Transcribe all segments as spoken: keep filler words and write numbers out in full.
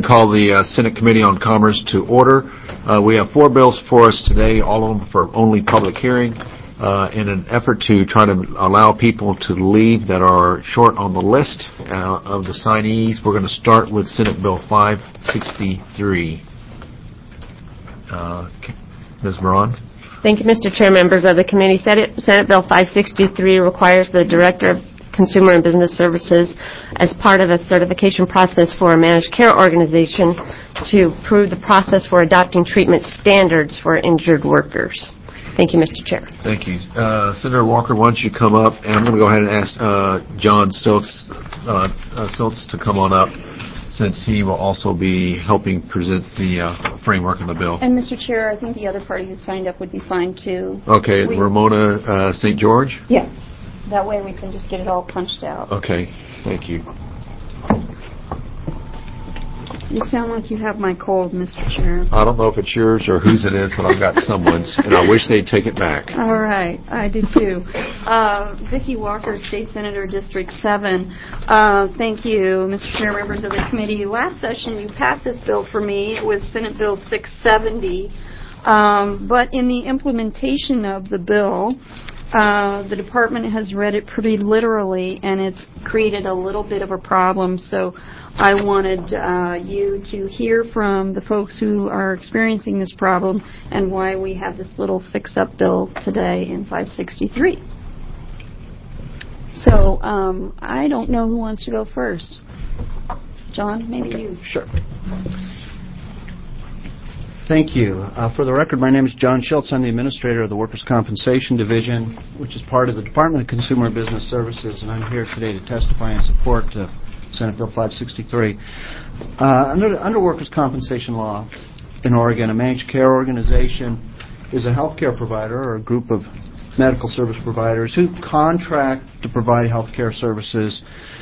and call the uh, Senate Committee on Commerce to order. Uh, we have four bills for us today, all of them for only public hearing. Uh, in an effort to try to allow people to leave that are short on the list uh, of the signees, we're going to start with Senate Bill five sixty-three. Uh, Miz Moran? Thank you, Mister Chair, members of the committee. Senate, Senate Bill five sixty-three requires the Director of Consumer and Business Services, as part of a certification process for a managed care organization, to approve the process for adopting treatment standards for injured workers. Thank you, Mister Chair. Thank you. Uh, Senator Walker, why don't you come up, and I'm going to go ahead and ask uh, John Stilts, uh, uh, Stilts to come on up, since he will also be helping present the uh, framework of the bill. And, Mister Chair, I think the other party who signed up would be fine, too. Okay, we, Ramona uh, Saint George? Yeah. That way we can just get it all punched out. Okay, thank you. You sound like you have my cold, Mister Chair. I don't know if it's yours or whose it is, but I've got someone's, and I wish they'd take it back. All right, I do too. Uh, Vicki Walker, State Senator, District seven. Uh, thank you, Mister Chair, members of the committee. Last session you passed this bill for me. It was Senate Bill six seventy. Um, but in the implementation of the bill, Uh, the department has read it pretty literally, and it's created a little bit of a problem. So I wanted uh, you to hear from the folks who are experiencing this problem and why we have this little fix-up bill today in five sixty-three. So um, I don't know who wants to go first. John, maybe okay. you. Sure. Thank you. Uh, for the record, my name is John Schultz. I'm the administrator of the Workers' Compensation Division, which is part of the Department of Consumer and Business Services, and I'm here today to testify in support of Senate Bill five sixty-three. Uh, under, under Workers' Compensation law in Oregon, a managed care organization is a health care provider or a group of medical service providers who contract to provide health care services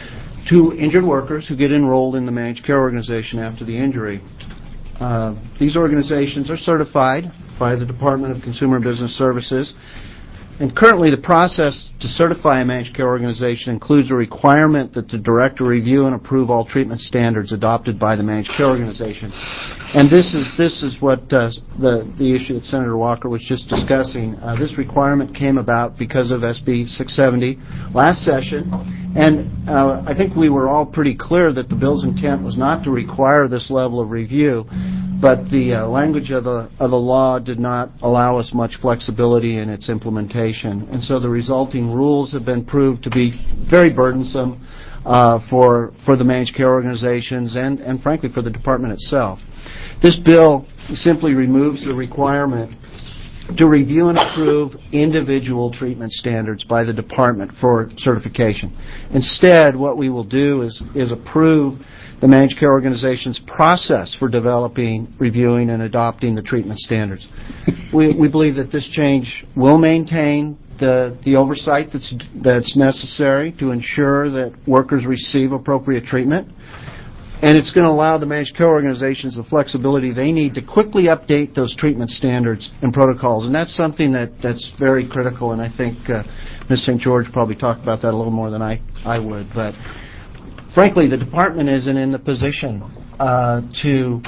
to injured workers who get enrolled in the managed care organization after the injury. Uh, these organizations are certified by the Department of Consumer and Business Services, and currently the process to certify a managed care organization includes a requirement that the director review and approve all treatment standards adopted by the managed care organization. And this is this is what uh, the the issue that Senator Walker was just discussing. Uh, this requirement came about because of S B six seventy last session, and uh, I think we were all pretty clear that the bill's intent was not to require this level of review, but the uh, language of the of the law did not allow us much flexibility in its implementation, and so the resulting rules have been proved to be very burdensome uh, for for the managed care organizations and and frankly for the department itself. This bill simply removes the requirement to review and approve individual treatment standards by the department for certification. Instead, what we will do is, is approve the managed care organization's process for developing, reviewing, and adopting the treatment standards. we, we believe that this change will maintain the, the oversight that's, that's necessary to ensure that workers receive appropriate treatment. And it's going to allow the managed care organizations the flexibility they need to quickly update those treatment standards and protocols. And that's something that, that's very critical, and I think uh, Miz Saint George probably talked about that a little more than I, I would. But frankly, the department isn't in the position uh, to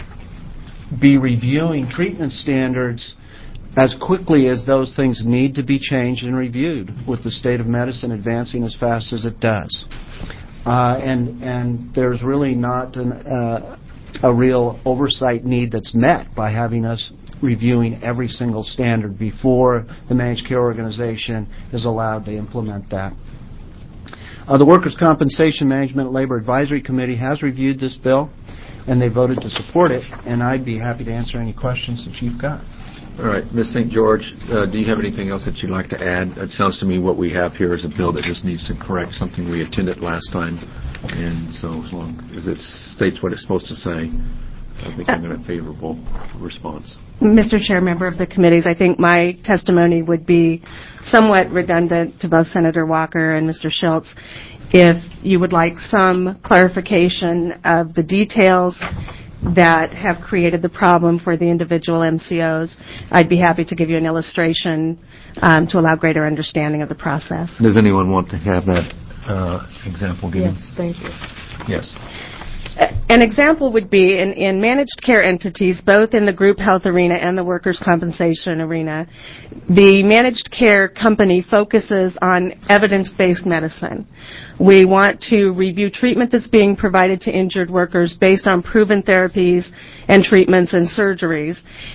be reviewing treatment standards as quickly as those things need to be changed and reviewed, with the state of medicine advancing as fast as it does. Uh, and and there's really not an, uh, a real oversight need that's met by having us reviewing every single standard before the managed care organization is allowed to implement that. Uh, the Workers' Compensation Management and Labor Advisory Committee has reviewed this bill, and they voted to support it, and I'd be happy to answer any questions that you've got. All right, Miz Saint George, uh, do you have anything else that you'd like to add? It sounds to me what we have here is a bill that just needs to correct something we attended last time, and so as long as it states what it's supposed to say, I think I'm in a favorable response. Mister Chair, member of the committees, I think my testimony would be somewhat redundant to both Senator Walker and Mister Schultz. If you would like some clarification of the details that have created the problem for the individual M C Os, I'd be happy to give you an illustration um, to allow greater understanding of the process. Does anyone want to have that uh, example given? Yes, thank you. Yes. An example would be in, in managed care entities, both in the group health arena and the workers' compensation arena, the managed care company focuses on evidence-based medicine. We want to review treatment that's being provided to injured workers based on proven therapies and treatments and surgeries.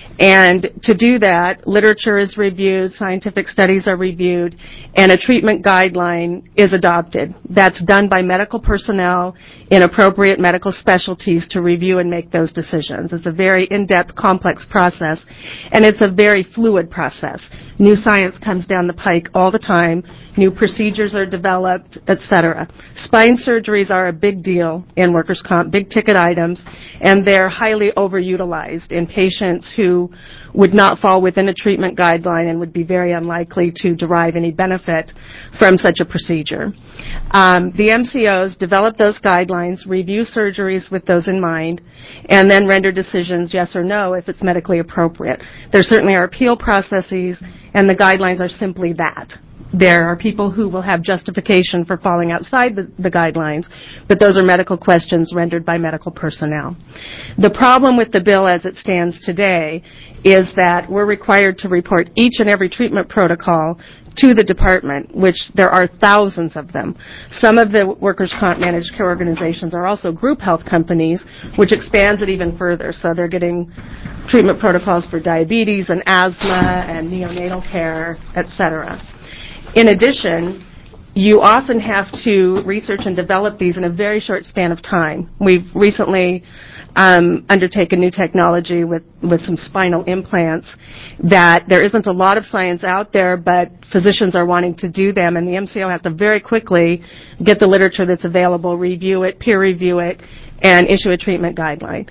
And to do that, literature is reviewed, scientific studies are reviewed, and a treatment guideline is adopted. That's done by medical personnel in appropriate medical specialties to review and make those decisions. It's a very in-depth, complex process, and it's a very fluid process. New science comes down the pike all the time. New procedures are developed, et cetera. Spine surgeries are a big deal in workers' comp, big ticket items, and they're highly overutilized in patients who would not fall within a treatment guideline and would be very unlikely to derive any benefit from such a procedure. Um, the M C Os develop those guidelines, review surgeries with those in mind, and then render decisions yes or no if it's medically appropriate. There certainly are appeal processes, and the guidelines are simply that. There are people who will have justification for falling outside the, the guidelines, but those are medical questions rendered by medical personnel. The problem with the bill as it stands today is that we're required to report each and every treatment protocol to the department, which there are thousands of them. Some of the workers' comp managed care organizations are also group health companies, which expands it even further. So they're getting treatment protocols for diabetes and asthma and neonatal care, et cetera. In addition, you often have to research and develop these in a very short span of time. We've recently um, undertaken new technology with, with some spinal implants that there isn't a lot of science out there, but physicians are wanting to do them, and the M C O has to very quickly get the literature that's available, review it, peer review it, and issue a treatment guideline.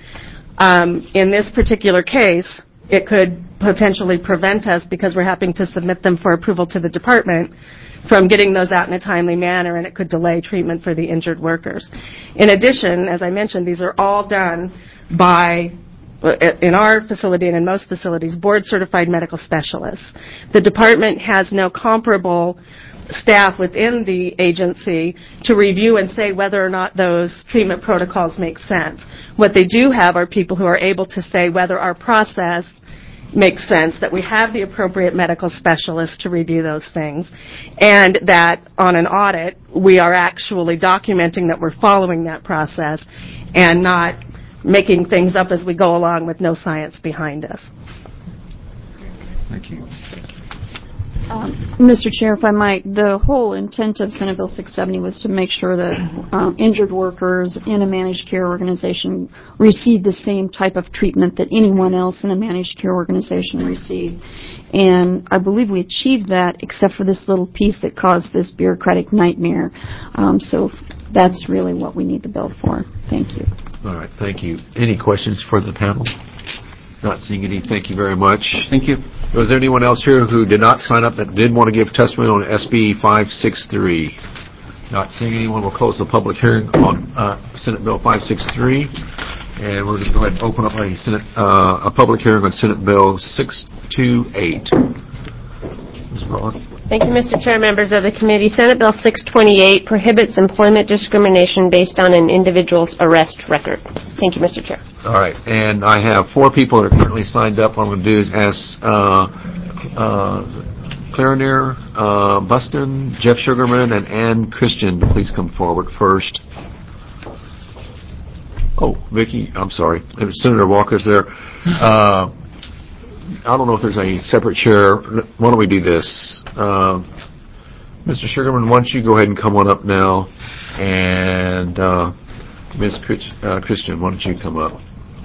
Um, in this particular case, it could potentially prevent us, because we're having to submit them for approval to the department, from getting those out in a timely manner, and it could delay treatment for the injured workers. In addition, as I mentioned, these are all done by, in our facility and in most facilities, board-certified medical specialists. The department has no comparable staff within the agency to review and say whether or not those treatment protocols make sense. What they do have are people who are able to say whether our process makes sense, that we have the appropriate medical specialists to review those things, and that on an audit we are actually documenting that we're following that process and not making things up as we go along with no science behind us. Thank you. Um, Mister Chair, if I might, the whole intent of Senate Bill six seventy was to make sure that um, injured workers in a managed care organization receive the same type of treatment that anyone else in a managed care organization received. And I believe we achieved that, except for this little piece that caused this bureaucratic nightmare. Um, so that's really what we need the bill for. Thank you. All right, thank you. Any questions for the panel? Not seeing any. Thank you very much. Thank you. Was there anyone else here who did not sign up that did want to give testimony on S B five sixty-three? Not seeing anyone. We'll close the public hearing on uh, Senate Bill five sixty-three, and we're going to go ahead and open up a Senate uh, a public hearing on Senate Bill six twenty-eight. Miz Roth. Thank you, Mister Chair, members of the committee. Senate Bill six twenty-eight prohibits employment discrimination based on an individual's arrest record. Thank you, Mister Chair. All right, and I have four people that are currently signed up. What I'm going to do is ask uh, uh, Clarinier, uh, Buston, Jeff Sugarman, and Ann Christian to please come forward first. Oh, Vicki, I'm sorry. Senator Walker's there. Uh, I don't know if there's a separate chair. Why don't we do this? Uh, Mister Sugarman, why don't you go ahead and come on up now, and uh, Miz Christ- uh, Christian, why don't you come up?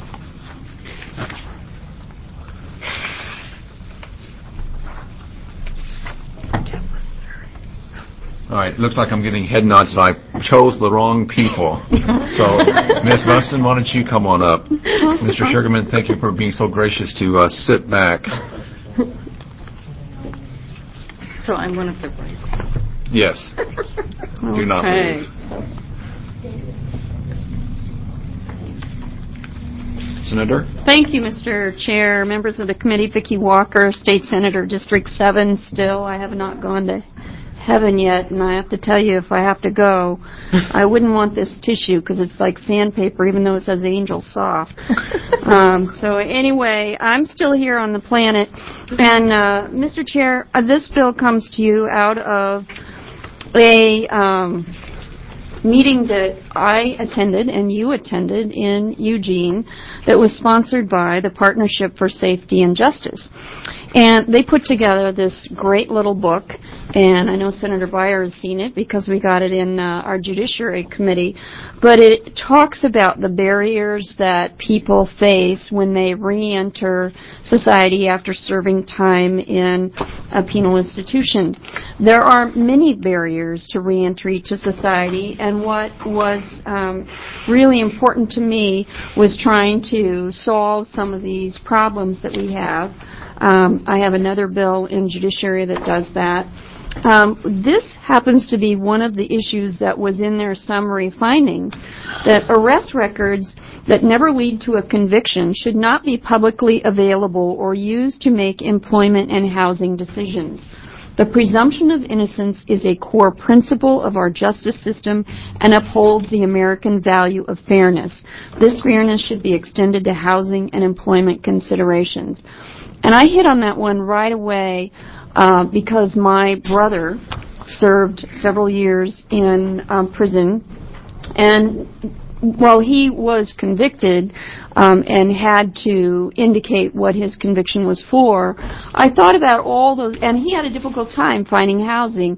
All right, looks like I'm getting head nods that I chose the wrong people. So, Miz Buston, why don't you come on up? Mister Sugarman, thank you for being so gracious to uh, sit back. So I'm one of the right. Yes. Do not Okay. leave. Senator? Thank you, Mister Chair. Members of the committee, Vicki Walker, State Senator, District seven. Still, I have not gone to heaven yet, and I have to tell you, if I have to go, I wouldn't want this tissue because it's like sandpaper, even though it says Angel Soft. um, so anyway, I'm still here on the planet, and uh, Mister Chair, uh, this bill comes to you out of a um, meeting that I attended and you attended in Eugene that was sponsored by the Partnership for Safety and Justice. And they put together this great little book, and I know Senator Beyer has seen it because we got it in uh, our Judiciary Committee, but it talks about the barriers that people face when they re-enter society after serving time in a penal institution. There are many barriers to re-entry to society, and what was um, really important to me was trying to solve some of these problems that we have. Um, I have another bill in Judiciary that does that. Um, this happens to be one of the issues that was in their summary findings, that arrest records that never lead to a conviction should not be publicly available or used to make employment and housing decisions. The presumption of innocence is a core principle of our justice system and upholds the American value of fairness. This fairness should be extended to housing and employment considerations. And I hit on that one right away uh, because my brother served several years in um, prison, and while he was convicted um, and had to indicate what his conviction was for, I thought about all those, and he had a difficult time finding housing,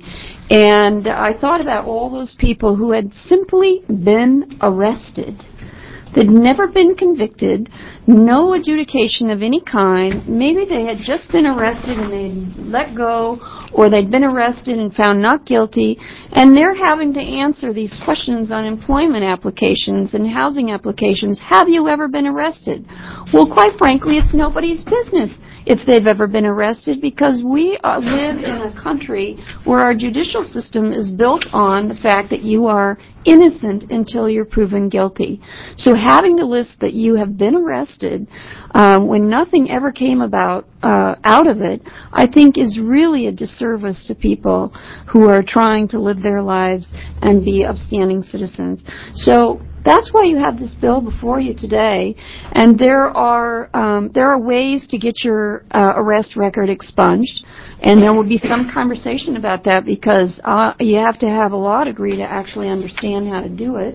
and I thought about all those people who had simply been arrested. They'd never been convicted, no adjudication of any kind. Maybe they had just been arrested and they'd let go, or they'd been arrested and found not guilty, and they're having to answer these questions on employment applications and housing applications. Have you ever been arrested? Well, quite frankly, it's nobody's business if they've ever been arrested, because we uh, live in a country where our judicial system is built on the fact that you are innocent until you're proven guilty. So having to list that you have been arrested um, when nothing ever came about uh, out of it, I think is really a disservice to people who are trying to live their lives and be upstanding citizens. So that's why you have this bill before you today, and there are um, there are ways to get your uh, arrest record expunged, and there will be some conversation about that because uh, you have to have a law degree to actually understand how to do it.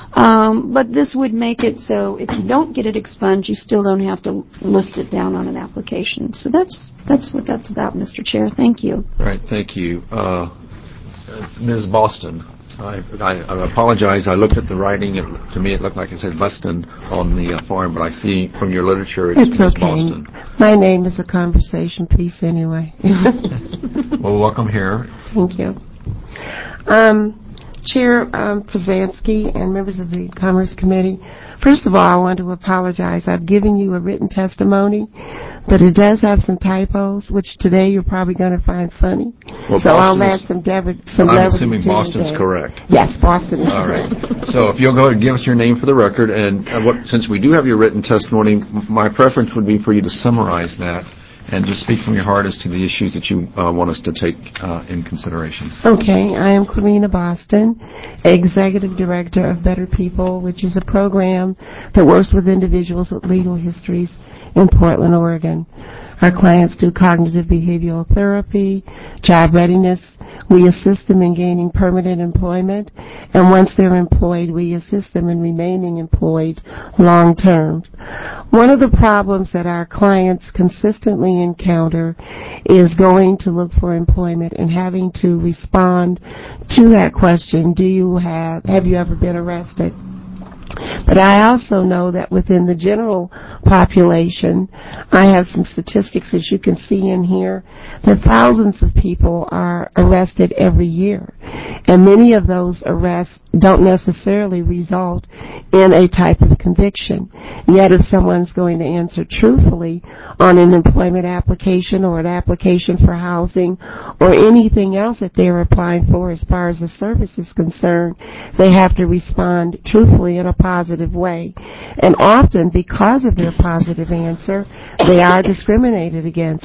Um, but this would make it so if you don't get it expunged, you still don't have to list it down on an application. So that's that's what that's about, Mister Chair. Thank you. All right, thank you. Uh, Miz Boston. I, I, I apologize. I looked at the writing. It, to me, it looked like it said Buston on the uh, form, but I see from your literature it's, it's Miz okay. Boston. My name is a conversation piece anyway. Well, welcome here. Thank you. Um, Chair um, Przansky and members of the Commerce Committee, first of all, I want to apologize. I've given you a written testimony, but it does have some typos, which today you're probably going to find funny. Well, so Boston I'll add is, some levity. Some I'm levity assuming to Boston's today. correct. Yes, Boston is All right. correct. So if you'll go ahead and give us your name for the record, and uh, what, since we do have your written testimony, m- my preference would be for you to summarize that and just speak from your heart as to the issues that you uh, want us to take uh, in consideration. Okay, I am Karina Boston, Executive Director of Better People, which is a program that works with individuals with legal histories in Portland, Oregon. Our clients do cognitive behavioral therapy, job readiness. We assist them in gaining permanent employment, and once they're employed, we assist them in remaining employed long term. One of the problems that our clients consistently encounter is going to look for employment and having to respond to that question, do you have, have you ever been arrested? But I also know that within the general population, I have some statistics, as you can see in here, that thousands of people are arrested every year. And many of those arrests don't necessarily result in a type of conviction. Yet if someone's going to answer truthfully on an employment application or an application for housing or anything else that they're applying for as far as the service is concerned, they have to respond truthfully in a positive way. And often, because of their positive answer, they are discriminated against.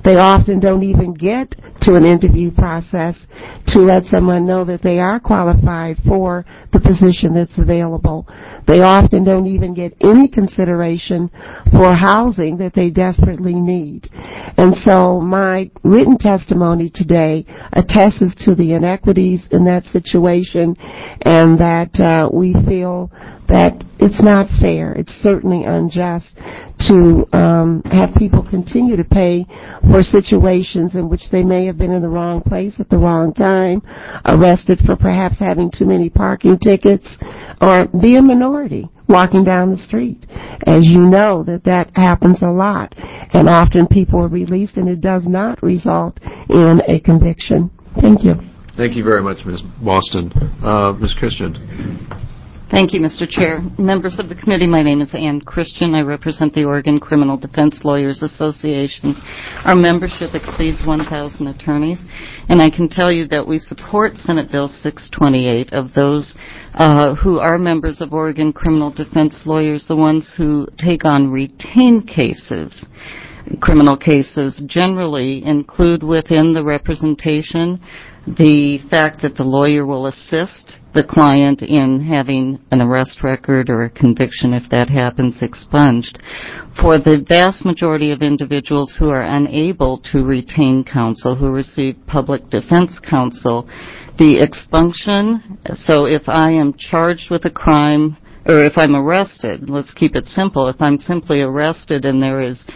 They often don't even get to an interview process to let someone know that they are qualified for the position that's available. They often don't even get any consideration for housing that they desperately need. And so my written testimony today attests to the inequities in that situation, and that uh, we feel that it's not fair. It's certainly unjust to um, have people continue to pay for situations in which they may have been in the wrong place at the wrong time, arrested for perhaps having too many parking tickets, or be a minority walking down the street. As you know, that that happens a lot, and often people are released and it does not result in a conviction. Thank you. Thank you very much, Miz Boston. Uh, Miz Christian. Thank you, Mister Chair. Members of the committee, my name is Ann Christian. I represent the Oregon Criminal Defense Lawyers Association. Our membership exceeds one thousand attorneys, and I can tell you that we support Senate Bill six twenty-eight. Of those uh, who are members of Oregon Criminal Defense Lawyers, the ones who take on retained cases, criminal cases, generally include within the representation the fact that the lawyer will assist the client in having an arrest record or a conviction, if that happens, expunged. For the vast majority of individuals who are unable to retain counsel, who receive public defense counsel, the expunction, so if I am charged with a crime, or if I'm arrested, let's keep it simple, if I'm simply arrested and there is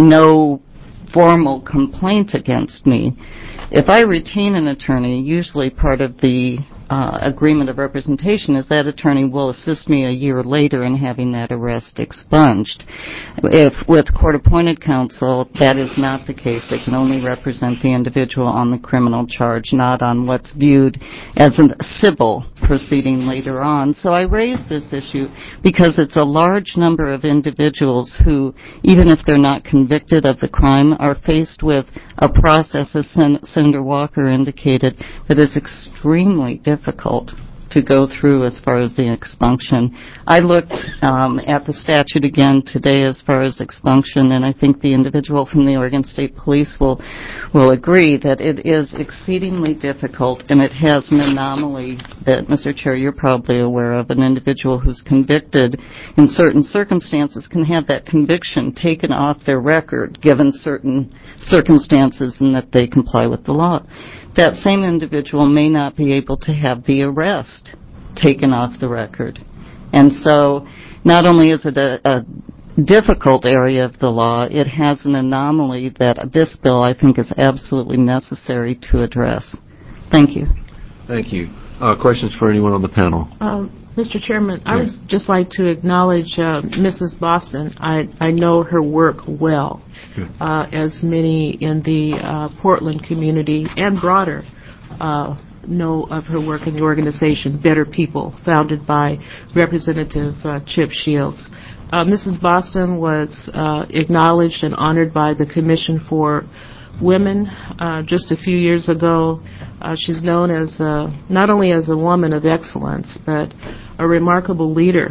no formal complaint against me, if I retain an attorney, usually part of the uh, agreement of representation is that attorney will assist me a year later in having that arrest expunged. If with court-appointed counsel, that is not the case. They can only represent the individual on the criminal charge, not on what's viewed as a civil proceeding later on. So I raise this issue because it's a large number of individuals who, even if they're not convicted of the crime, are faced with a process, as Sen- Senator Walker indicated, that is extremely difficult to go through as far as the expunction. I looked um, at the statute again today as far as expunction, and I think the individual from the Oregon State Police will will agree that it is exceedingly difficult, and it has an anomaly that, Mister Chair, you're probably aware of. An individual who's convicted in certain circumstances can have that conviction taken off their record given certain circumstances and that they comply with the law. That same individual may not be able to have the arrest taken off the record. And so not only is it a, a difficult area of the law, it has an anomaly that this bill, I think, is absolutely necessary to address. Thank you. Thank you. Uh, questions for anyone on the panel? Um, Mister Chairman, yes. I would just like to acknowledge uh, Missus Boston. I, I know her work well, uh, as many in the uh, Portland community and broader uh, know of her work in the organization Better People, founded by Representative uh, Chip Shields. Uh, Missus Boston was uh, acknowledged and honored by the Commission for Women uh, just a few years ago. Uh, she's known as uh, not only as a woman of excellence, but a remarkable leader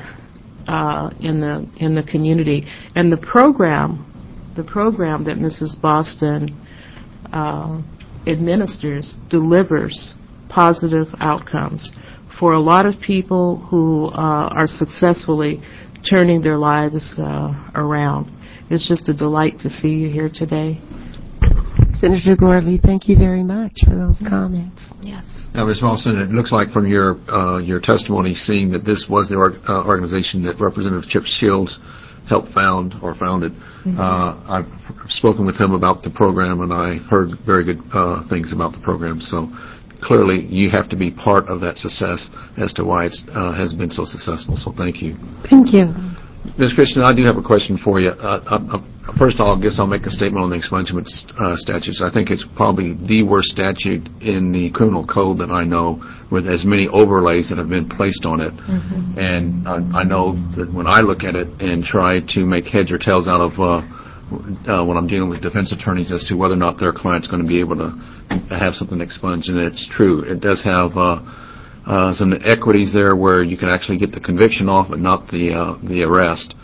uh, in the in the community. And the program, the program that Missus Boston uh, administers delivers positive outcomes for a lot of people who uh, are successfully turning their lives uh, around. It's just a delight to see you here today. Senator Gordley, thank you very much for those comments. Yes. Now, Miz Wilson, it looks like from your uh, your testimony, seeing that this was the org- uh, organization that Representative Chip Shields helped found or founded. Mm-hmm. Uh, I've spoken with him about the program, and I heard very good uh, things about the program. So clearly, you have to be part of that success as to why it uh, has been so successful. So thank you. Thank you. Miz Christian, I do have a question for you. Uh, uh, first of all, I guess I'll make a statement on the expungement uh, statutes. I think it's probably the worst statute in the criminal code that I know, with as many overlays that have been placed on it. Mm-hmm. And I, I know that when I look at it and try to make heads or tails out of uh, uh, when I'm dealing with defense attorneys as to whether or not their client's going to be able to have something expunged, and it's true. It does have Uh, Uh, some equities there where you can actually get the conviction off but not the uh, the arrest.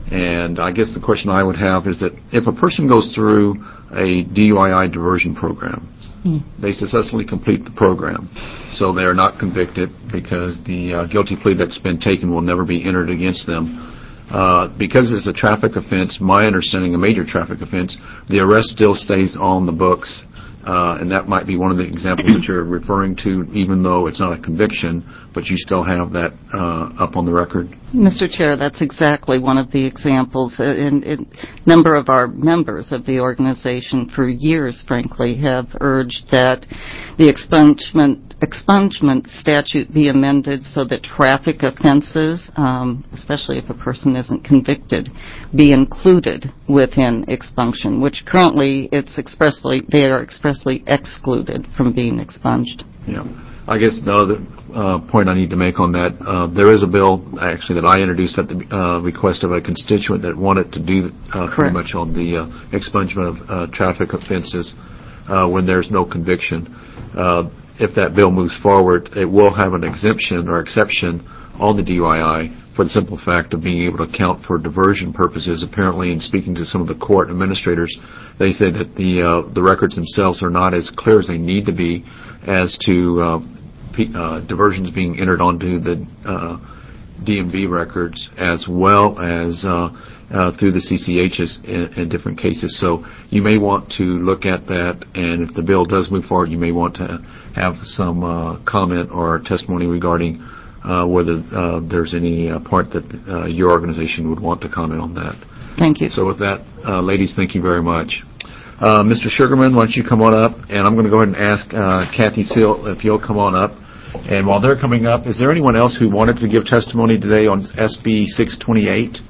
And I guess the question I would have is that if a person goes through a D U I I diversion program, mm. they successfully complete the program, so they are not convicted because the uh, guilty plea that's been taken will never be entered against them. Uh, because it's a traffic offense, my understanding, a major traffic offense, the arrest still stays on the books. Uh, and that might be one of the examples that you're referring to, even though it's not a conviction, but you still have that uh, up on the record? Mister Chair, that's exactly one of the examples. And a number of our members of the organization for years, frankly, have urged that the expungement expungement statute be amended so that traffic offenses, um, especially if a person isn't convicted, be included within expunction, which currently it's expressly, they are expressly excluded from being expunged. Yeah. I guess the other uh, point I need to make on that, uh, there is a bill actually that I introduced at the uh, request of a constituent that wanted to do uh, pretty much on the uh, expungement of uh, traffic offenses uh, when there's no conviction. Uh, if that bill moves forward, it will have an exemption or exception on the D U I I for the simple fact of being able to account for diversion purposes. Apparently, in speaking to some of the court administrators, they say that the uh, the records themselves are not as clear as they need to be as to uh, p- uh, diversions being entered onto the uh, D M V records as well as uh, uh, through the C C Hs in, in different cases. So you may want to look at that, and if the bill does move forward, you may want to have some uh, comment or testimony regarding uh, whether uh, there's any uh, part that uh, your organization would want to comment on that. Thank you. So with that, uh, ladies, thank you very much. Uh, Mister Sugarman, why don't you come on up, and I'm going to go ahead and ask uh, Kathy Seal if you'll come on up. And while they're coming up, is there anyone else who wanted to give testimony today on S B six twenty-eight?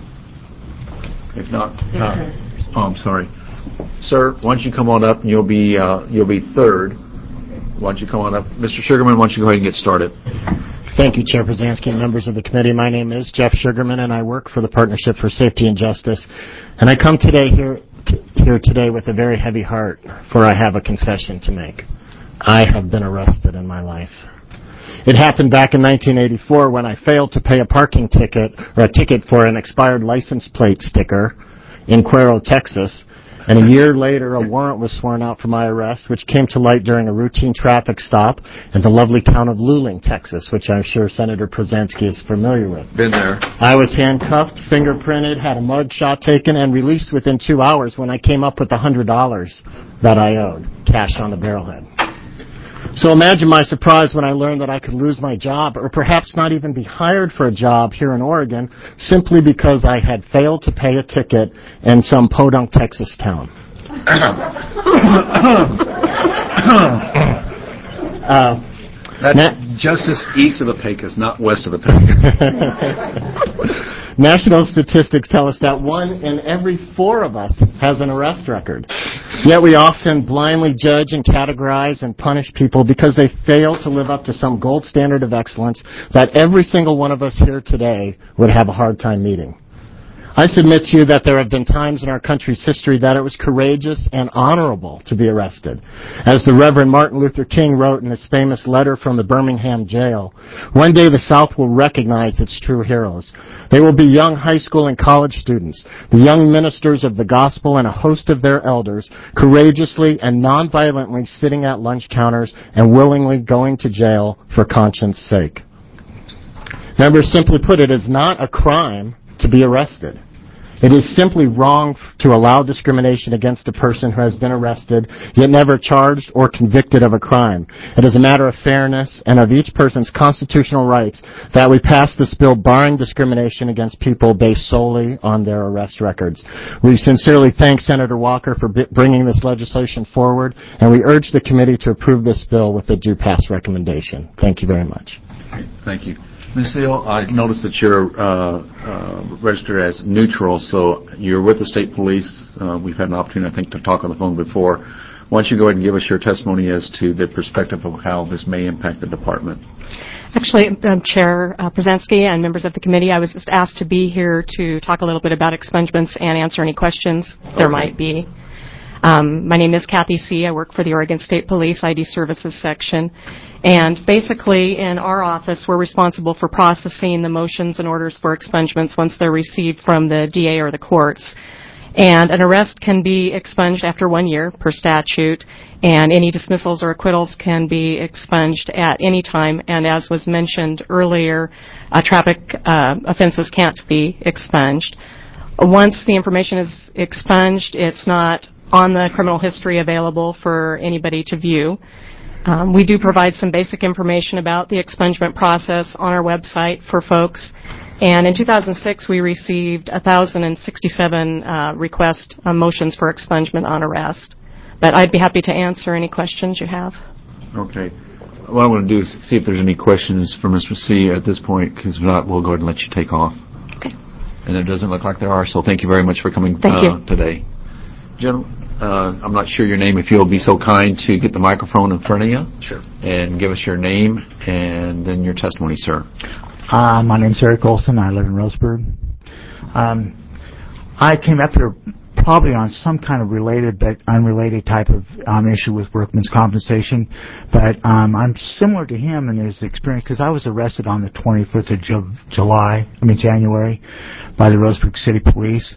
If not, uh, oh, I'm sorry. Sir, why don't you come on up, and you'll be uh, you'll be third. Why don't you come on up? Mister Sugarman, why don't you go ahead and get started? Thank you, Chair Brzezinski and members of the committee. My name is Jeff Sugarman, and I work for the Partnership for Safety and Justice. And I come today here t- here today with a very heavy heart, for I have a confession to make. I have been arrested in my life. It happened back in nineteen eighty-four when I failed to pay a parking ticket or a ticket for an expired license plate sticker in Cuero, Texas. And a year later, a warrant was sworn out for my arrest, which came to light during a routine traffic stop in the lovely town of Luling, Texas, which I'm sure Senator Brzezinski is familiar with. Been there. I was handcuffed, fingerprinted, had a mug shot taken, and released within two hours when I came up with the one hundred dollars that I owed, cash on the barrelhead. So imagine my surprise when I learned that I could lose my job, or perhaps not even be hired for a job here in Oregon, simply because I had failed to pay a ticket in some podunk Texas town. uh, That's na- justice east of the Pecos, not west of the Pecos. National statistics tell us that one in every four of us has an arrest record. Yet we often blindly judge and categorize and punish people because they fail to live up to some gold standard of excellence that every single one of us here today would have a hard time meeting. I submit to you that there have been times in our country's history that it was courageous and honorable to be arrested. As the Reverend Martin Luther King wrote in his famous letter from the Birmingham jail, one day the South will recognize its true heroes. They will be young high school and college students, the young ministers of the gospel and a host of their elders, courageously and nonviolently sitting at lunch counters and willingly going to jail for conscience sake. Members, simply put, it is not a crime to be arrested. It is simply wrong to allow discrimination against a person who has been arrested, yet never charged or convicted of a crime. It is a matter of fairness and of each person's constitutional rights that we pass this bill barring discrimination against people based solely on their arrest records. We sincerely thank Senator Walker for b- bringing this legislation forward, and we urge the committee to approve this bill with a due pass recommendation. Thank you very much. Thank you. Miz Seal, I noticed that you're uh, uh, registered as neutral, so you're with the state police. Uh, we've had an opportunity, I think, to talk on the phone before. Why don't you go ahead and give us your testimony as to the perspective of how this may impact the department? Actually, um, Chair uh, Brzezinski and members of the committee, I was just asked to be here to talk a little bit about expungements and answer any questions there okay. might be. Um, my name is Kathy C. I work for the Oregon State Police I D Services Section. And basically, in our office, we're responsible for processing the motions and orders for expungements once they're received from the D A or the courts. And an arrest can be expunged after one year per statute, and any dismissals or acquittals can be expunged at any time. And as was mentioned earlier, uh, traffic uh, offenses can't be expunged. Once the information is expunged, it's not on the criminal history available for anybody to view. Um, we do provide some basic information about the expungement process on our website for folks. And in two thousand six, we received one thousand sixty-seven uh, request uh, motions for expungement on arrest. But I'd be happy to answer any questions you have. Okay. What I'm going to do is see if there's any questions for Mister C at this point, because if not, we'll go ahead and let you take off. Okay. And it doesn't look like there are, so thank you very much for coming Thank uh, you. today. Gentlemen, uh, I'm not sure your name. If you'll be so kind to get the microphone in front of you. Sure. And give us your name and then your testimony, sir. Uh, my name's Eric Olson. I live in Roseburg. Um, I came up here probably on some kind of related but unrelated type of um, issue with workman's compensation. But um, I'm similar to him in his experience because I was arrested on the twenty-fifth of Ju- July, I mean January, by the Roseburg City Police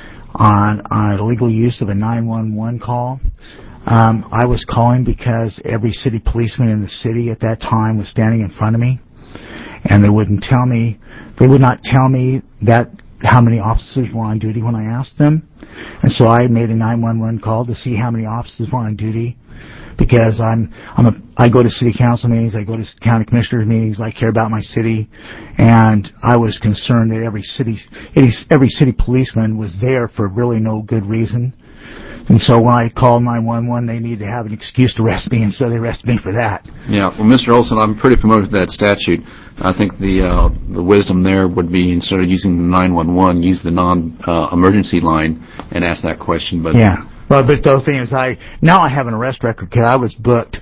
on, on illegal use of a nine one one call. Um, I was calling because every city policeman in the city at that time was standing in front of me. And they wouldn't tell me, they would not tell me that how many officers were on duty when I asked them. And so I made a nine one one call to see how many officers were on duty, because I'm, I'm a, I go to city council meetings, I go to county commissioners meetings, I care about my city, and I was concerned that every city, every city policeman was there for really no good reason. And so when I called nine one one, they needed to have an excuse to arrest me, and so they arrested me for that. Yeah, well, Mister Olson, I'm pretty familiar with that statute. I think the uh, the wisdom there would be, instead of using the nine one one, use the non-emergency uh, line and ask that question. But yeah, well, but the thing is, I now I have an arrest record because I was booked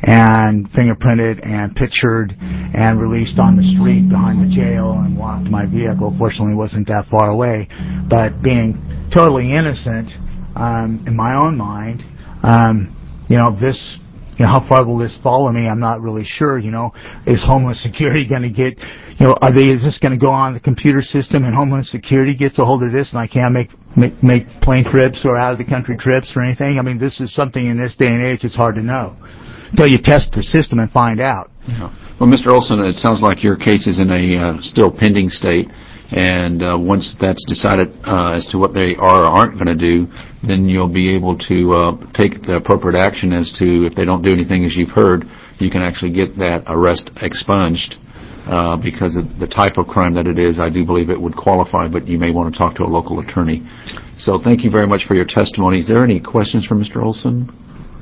and fingerprinted and pictured and released on the street behind the jail and walked to my vehicle. Fortunately, it wasn't that far away, but being totally innocent. Um, in my own mind, um, you know, this, you know, how far will this follow me? I'm not really sure. You know, is Homeland Security going to get, you know, are they, is this going to go on the computer system and Homeland Security gets a hold of this and I can't make, make, make plane trips or out of the country trips or anything? I mean, this is something in this day and age it's hard to know until you test the system and find out. Yeah. Well, Mister Olson, it sounds like your case is in a uh, still pending state. And uh, once that's decided uh, as to what they are or aren't going to do, then you'll be able to uh, take the appropriate action as to, if they don't do anything as you've heard, you can actually get that arrest expunged uh, because of the type of crime that it is. I do believe it would qualify, but you may want to talk to a local attorney. So thank you very much for your testimony. Is there any questions for Mister Olson?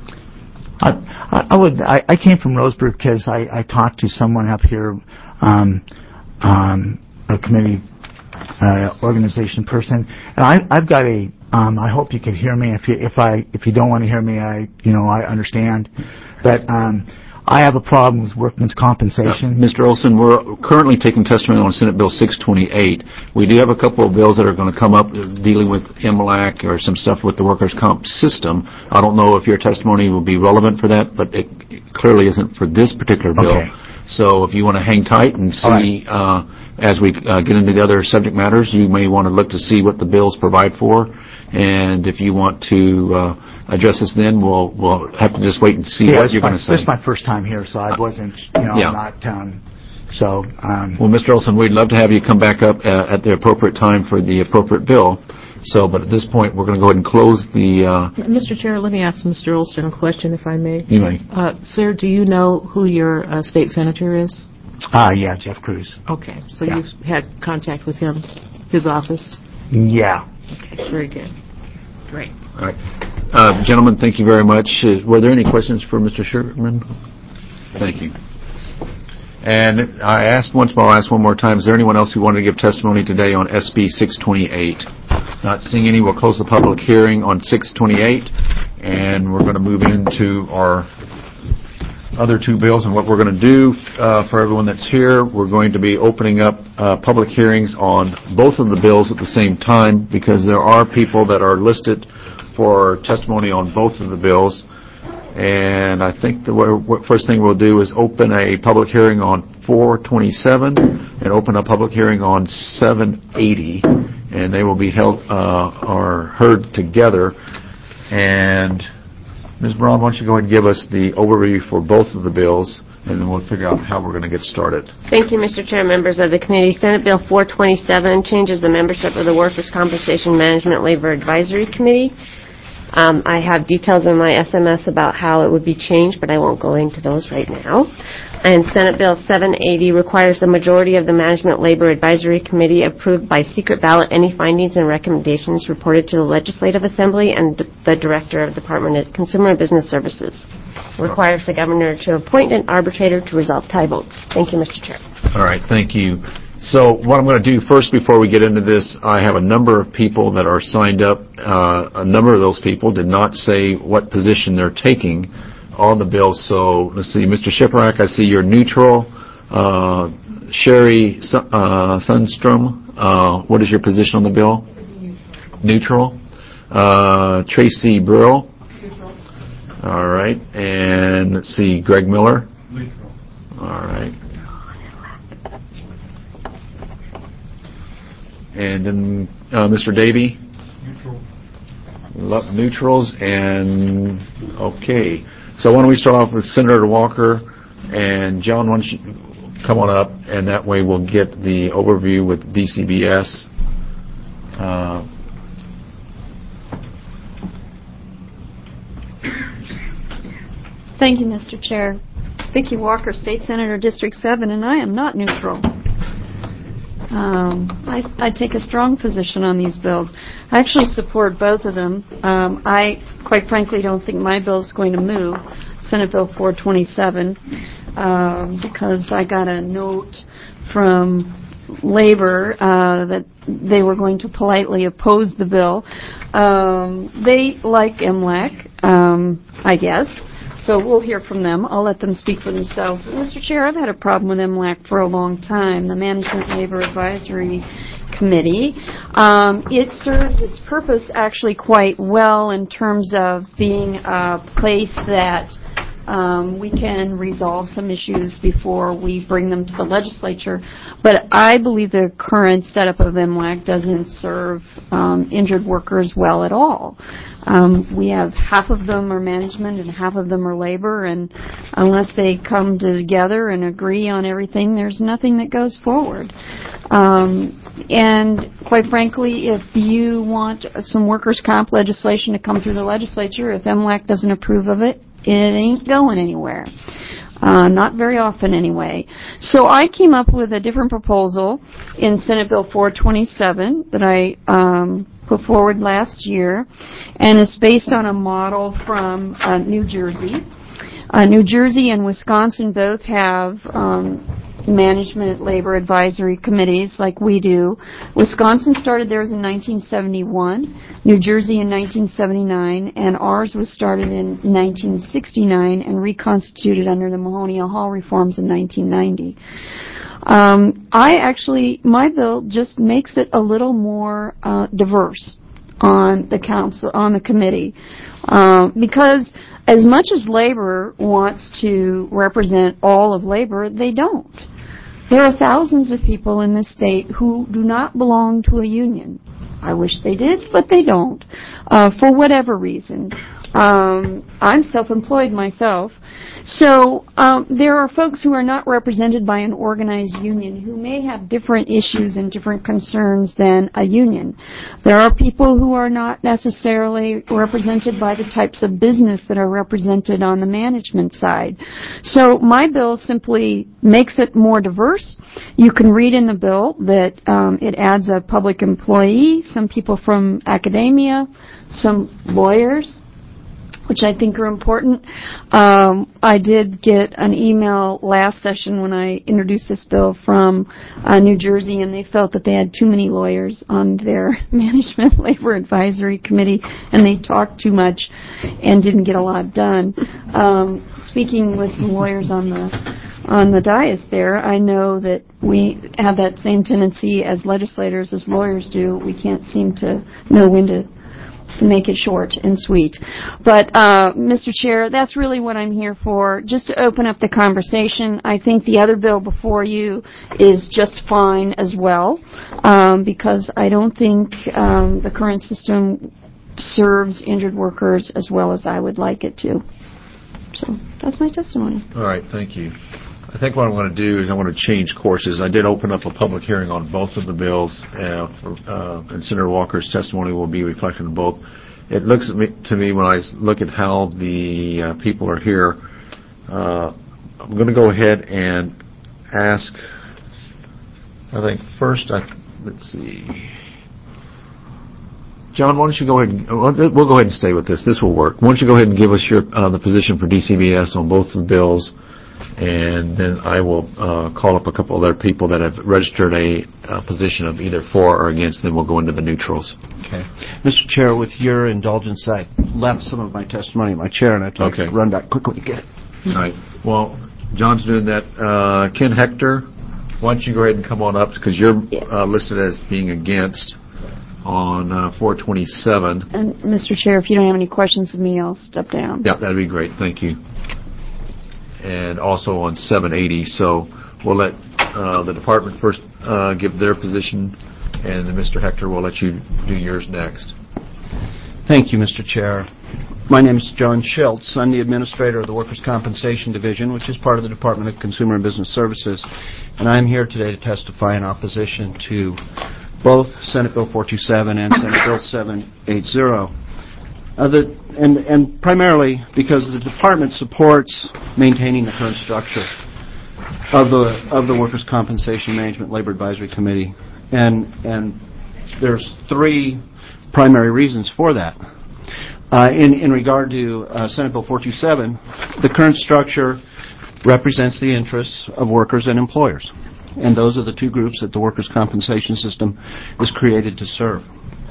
I, I, I would. I, I came from Roseburg because I, I talked to someone up here, um, um, a committee uh, organization person, and I, I've got a. Um, I hope you can hear me. If you if I if you don't want to hear me, I you know I understand, but um, I have a problem with workman's compensation. Uh, Mister Olson, we're currently taking testimony on Senate Bill six twenty-eight. We do have a couple of bills that are going to come up dealing with M L A C or some stuff with the workers' comp system. I don't know if your testimony will be relevant for that, but it, it clearly isn't for this particular bill. Okay. So if you want to hang tight and see, right. uh, as we uh, get into the other subject matters, you may want to look to see what the bills provide for. And if you want to uh, address this then, we'll we'll have to just wait and see yeah, what you're going to say. This is my first time here, so I wasn't, you know, yeah. not, um, so. Um, well, Mister Olson, we'd love to have you come back up uh, at the appropriate time for the appropriate bill. So, but at this point, we're going to go ahead and close the... Uh, Mister Chair, let me ask Mister Olson a question, if I may. You may. Uh, sir, do you know who your uh, state senator is? Ah, uh, yeah, Jeff Cruz. Okay, so yeah. you've had contact with him, his office? Yeah. Okay, very good. Great. All right. Uh, gentlemen, thank you very much. Uh, were there any questions for Mister Sherman? Thank you. And I asked once more, I'll ask one more time, is there anyone else who wanted to give testimony today on S B six twenty-eight? Not seeing any, we'll close the public hearing on six twenty-eight, and we're going to move into our other two bills. And what we're going to do uh, for everyone that's here, we're going to be opening up uh, public hearings on both of the bills at the same time, because there are people that are listed for testimony on both of the bills. And I think the w- first thing we'll do is open a public hearing on four twenty-seven and open a public hearing on seven eighty, and they will be held uh, or heard together. And Miz Braun, why don't you go ahead and give us the overview for both of the bills, and then we'll figure out how we're going to get started. Thank you, Mister Chair, members of the committee. Senate Bill four twenty-seven changes the membership of the Workers' Compensation Management Labor Advisory Committee. Um, I have details in my S M S about how it would be changed, but I won't go into those right now. And Senate Bill seven eighty requires the majority of the Management Labor Advisory Committee approve by secret ballot any findings and recommendations reported to the Legislative Assembly and the Director of the Department of Consumer and Business Services. It requires the Governor to appoint an arbitrator to resolve tie votes. Thank you, Mister Chair. All right, thank you. So what I'm going to do first before we get into this, I have a number of people that are signed up. Uh, a number of those people did not say what position they're taking on the bill. So let's see, Mister Shiprack, I see you're neutral. Uh, Sherry uh, Sundstrom, uh, what is your position on the bill? Neutral. Uh, Tracy Brill. Neutral. All right. And let's see, Greg Miller. Neutral. All right. And then uh, Mister Davey? Neutral. Lo- neutrals. And, okay. So why don't we start off with Senator Walker. And John, why don't you come on up, and that way we'll get the overview with D C B S. Uh, Thank you, Mister Chair. Vicki Walker, State Senator, District seven, and I am not neutral. Um, I, I take a strong position on these bills. I actually support both of them. Um, I, quite frankly, don't think my bill is going to move, Senate Bill four twenty-seven, um, because I got a note from Labor uh, that they were going to politely oppose the bill. Um, they like M L A C, um, I guess. So we'll hear from them. I'll let them speak for themselves. Mister Chair, I've had a problem with M L A C for a long time, the Management Labor Advisory Committee. Um, it serves its purpose actually quite well in terms of being a place that um, we can resolve some issues before we bring them to the legislature. But I believe the current setup of M L A C doesn't serve um, injured workers well at all. Um, we have half of them are management and half of them are labor, and unless they come together and agree on everything, there's nothing that goes forward. Um, and quite frankly, if you want some workers' comp legislation to come through the legislature, if M L A C doesn't approve of it, it ain't going anywhere. Uh, not very often anyway. So I came up with a different proposal in Senate Bill four twenty-seven that I um, put forward last year, and it's based on a model from uh, New Jersey. Uh, New Jersey and Wisconsin both have um, management labor advisory committees like we do. Wisconsin started theirs in nineteen seventy-one, New Jersey in nineteen seventy-nine, and ours was started in nineteen sixty-nine and reconstituted under the Mahonia Hall reforms in nineteen ninety. Um, I actually, my bill just makes it a little more uh, diverse on the council, on the committee, uh, because as much as labor wants to represent all of labor, they don't. There are thousands of people in this state who do not belong to a union. I wish they did, but they don't, uh, for whatever reason. Um, I'm self-employed myself. So um, there are folks who are not represented by an organized union who may have different issues and different concerns than a union. There are people who are not necessarily represented by the types of business that are represented on the management side. So my bill simply makes it more diverse. You can read in the bill that um, it adds a public employee, some people from academia, some lawyers, which I think are important. Um, I did get an email last session when I introduced this bill from uh, New Jersey, and they felt that they had too many lawyers on their Management Labor Advisory Committee, and they talked too much and didn't get a lot done. Um, speaking with some lawyers on the on the dais there, I know that we have that same tendency as legislators, as lawyers do. We can't seem to know when to to make it short and sweet. But, uh, Mister Chair, that's really what I'm here for, just to open up the conversation. I think the other bill before you is just fine as well, um, because I don't think um, the current system serves injured workers as well as I would like it to. So that's my testimony. All right, thank you. I think what I'm going to do is I want to change courses. I did open up a public hearing on both of the bills, uh, for, uh, and Senator Walker's testimony will be reflected in both. It looks at me, to me when I look at how the uh, people are here, uh, I'm going to go ahead and ask, I think first, I, let's see. John, why don't you go ahead and, we'll go ahead and stay with this. This will work. Why don't you go ahead and give us your uh, the position for D C B S on both of the bills, and then I will uh, call up a couple other people that have registered a uh, position of either for or against, then we'll go into the neutrals. Okay. Mister Chair, with your indulgence, I left some of my testimony in my chair, and I have to okay. run back quickly to get it. All right. Well, John's doing that. Uh, Ken Hector, why don't you go ahead and come on up, because you're uh, listed as being against on uh, four twenty-seven. And, Mister Chair, if you don't have any questions of me, I'll step down. Yeah, that'd be great. Thank you. And also on seven eighty. So we'll let uh, the department first uh, give their position, and then Mister Hector will let you do yours next. Thank you, Mister Chair. My name is John Schiltz. I'm the administrator of the Workers' Compensation Division, which is part of the Department of Consumer and Business Services, and I'm here today to testify in opposition to both Senate Bill four twenty-seven and Senate Bill seven eighty. Uh, the, and, and primarily because the department supports maintaining the current structure of the of the Workers' Compensation Management Labor Advisory Committee, and and there's three primary reasons for that. Uh, in in regard to uh, Senate Bill four twenty-seven, the current structure represents the interests of workers and employers, and those are the two groups that the workers' compensation system is created to serve.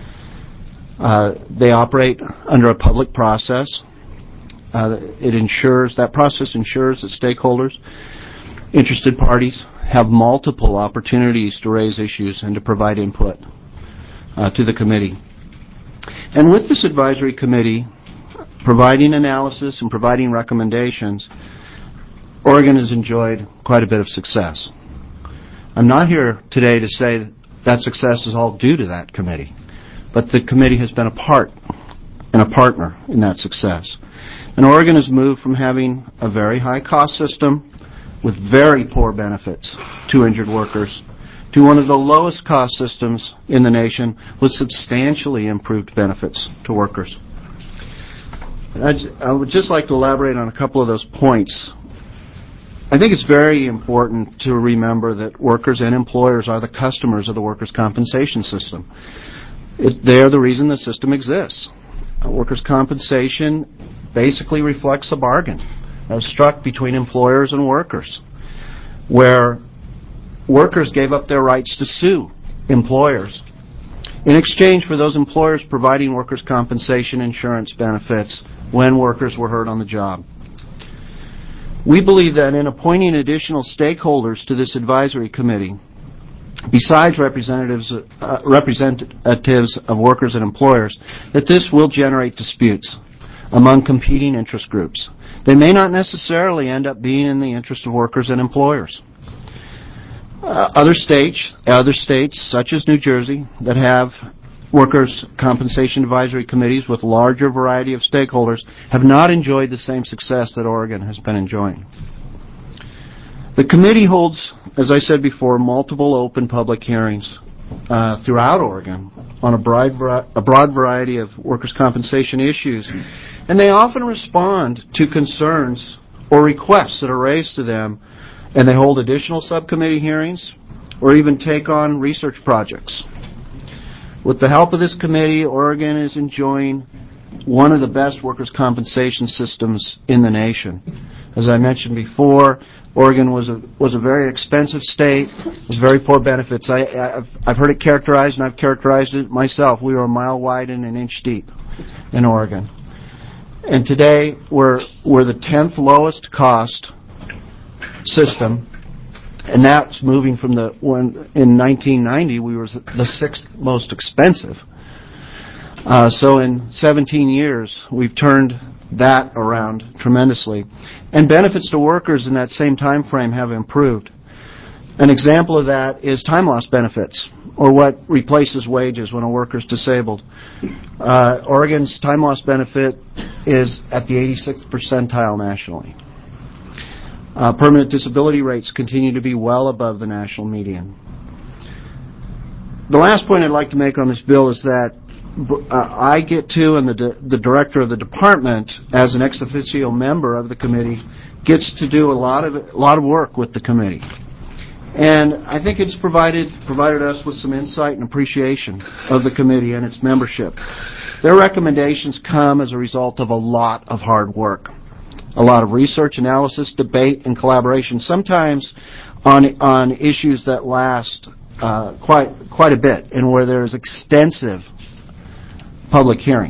Uh, they operate under a public process. Uh, it ensures, that process ensures that stakeholders, interested parties, have multiple opportunities to raise issues and to provide input uh, to the committee. And with this advisory committee providing analysis and providing recommendations, Oregon has enjoyed quite a bit of success. I'm not here today to say that, that success is all due to that committee, but the committee has been a part and a partner in that success. And Oregon has moved from having a very high cost system with very poor benefits to injured workers to one of the lowest cost systems in the nation with substantially improved benefits to workers. I would just like to elaborate on a couple of those points. I think it's very important to remember that workers and employers are the customers of the workers' compensation system. It, they are the reason the system exists. Uh, workers' compensation basically reflects a bargain that was struck between employers and workers, where workers gave up their rights to sue employers in exchange for those employers providing workers' compensation insurance benefits when workers were hurt on the job. We believe that in appointing additional stakeholders to this advisory committee, besides representatives uh, representatives of workers and employers, that this will generate disputes among competing interest groups. They may not necessarily end up being in the interest of workers and employers. Uh, other states, other states such as New Jersey, that have workers' compensation advisory committees with larger variety of stakeholders, have not enjoyed the same success that Oregon has been enjoying. The committee holds, as I said before, multiple open public hearings uh, throughout Oregon on a broad, a broad variety of workers' compensation issues, and they often respond to concerns or requests that are raised to them, and they hold additional subcommittee hearings or even take on research projects. With the help of this committee, Oregon is enjoying one of the best workers' compensation systems in the nation. As I mentioned before, Oregon was a was a very expensive state with very poor benefits. I, I've, I've heard it characterized, and I've characterized it myself. We were a mile wide and an inch deep in Oregon. And today, we're we're the tenth lowest cost system, and that's moving from the when in nineteen ninety we were the sixth most expensive. Uh, so in seventeen years, we've turned that around tremendously. And benefits to workers in that same time frame have improved. An example of that is time loss benefits, or what replaces wages when a worker is disabled. Uh, Oregon's time loss benefit is at the eighty-sixth percentile nationally. Uh, permanent disability rates continue to be well above the national median. The last point I'd like to make on this bill is that uh, I get to, and the, di- the director of the department, as an ex officio member of the committee, gets to do a lot of a lot of work with the committee. And I think it's provided provided us with some insight and appreciation of the committee and its membership. Their recommendations come as a result of a lot of hard work, a lot of research, analysis, debate, and collaboration, sometimes on on issues that last uh, quite quite a bit and where there is extensive public hearing.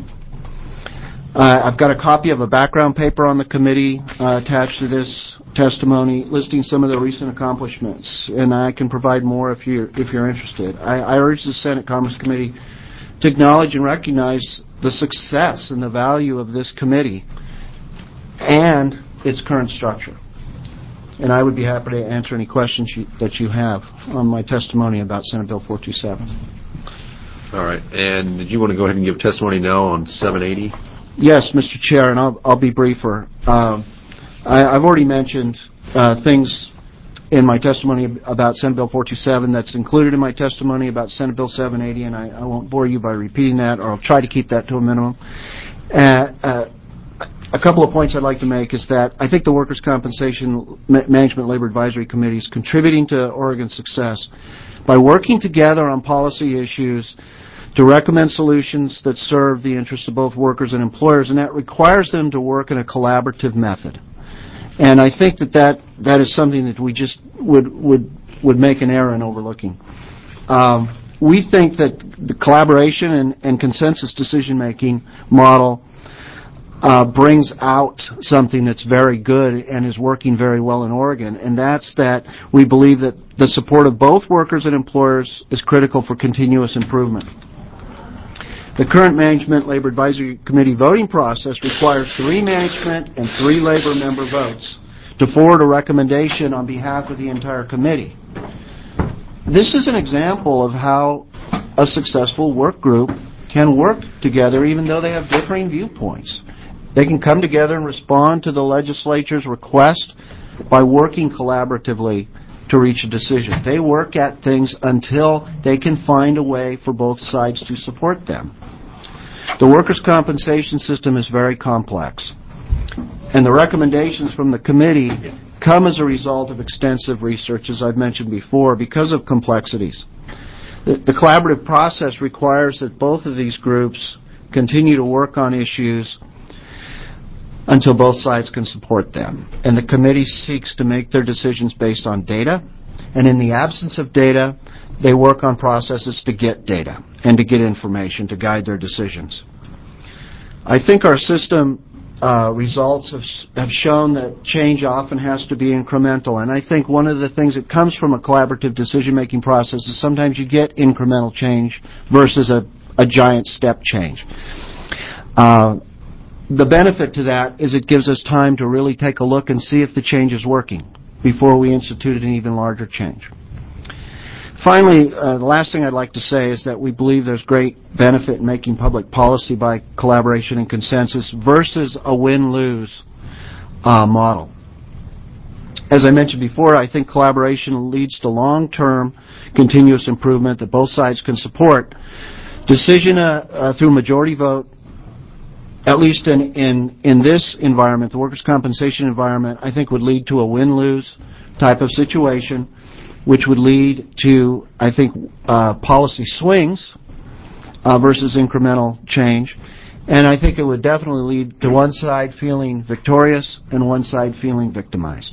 Uh, I've got a copy of a background paper on the committee uh, attached to this testimony, listing some of the recent accomplishments, and I can provide more if you're if you're interested. I, I urge the Senate Commerce Committee to acknowledge and recognize the success and the value of this committee and its current structure. And I would be happy to answer any questions you, that you have on my testimony about Senate Bill four twenty-seven. All right. And did you want to go ahead and give testimony now on seven eighty? Yes, Mister Chair, and I'll, I'll be briefer. Um, I, I've already mentioned uh, things in my testimony about Senate Bill four twenty-seven that's included in my testimony about Senate Bill seven eighty, and I, I won't bore you by repeating that, or I'll try to keep that to a minimum. Uh, uh, a couple of points I'd like to make is that I think the Workers' Compensation Ma- Management Labor Advisory Committee is contributing to Oregon's success by working together on policy issues to recommend solutions that serve the interests of both workers and employers, and that requires them to work in a collaborative method. And I think that that, that is something that we just would would would make an error in overlooking. Um, we think that the collaboration and, and consensus decision-making model uh, brings out something that's very good and is working very well in Oregon, and that's that we believe that the support of both workers and employers is critical for continuous improvement. The current Management Labor Advisory Committee voting process requires three management and three labor member votes to forward a recommendation on behalf of the entire committee. This is an example of how a successful work group can work together even though they have differing viewpoints. They can come together and respond to the legislature's request by working collaboratively to reach a decision. They work at things until they can find a way for both sides to support them. The workers' compensation system is very complex, and the recommendations from the committee come as a result of extensive research, as I've mentioned before, because of complexities. The, the collaborative process requires that both of these groups continue to work on issues until both sides can support them. And the committee seeks to make their decisions based on data, and in the absence of data, they work on processes to get data and to get information to guide their decisions. I think our system uh, results have, have shown that change often has to be incremental, and I think one of the things that comes from a collaborative decision-making process is sometimes you get incremental change versus a, a giant step change. Uh, The benefit to that is it gives us time to really take a look and see if the change is working before we institute an even larger change. Finally, uh, the last thing I'd like to say is that we believe there's great benefit in making public policy by collaboration and consensus versus a win-lose uh, model. As I mentioned before, I think collaboration leads to long-term continuous improvement that both sides can support. Decision uh, uh, through majority vote, at least in, in, in this environment, the workers' compensation environment, I think would lead to a win-lose type of situation, which would lead to, I think, uh, policy swings uh, versus incremental change. And I think it would definitely lead to one side feeling victorious and one side feeling victimized.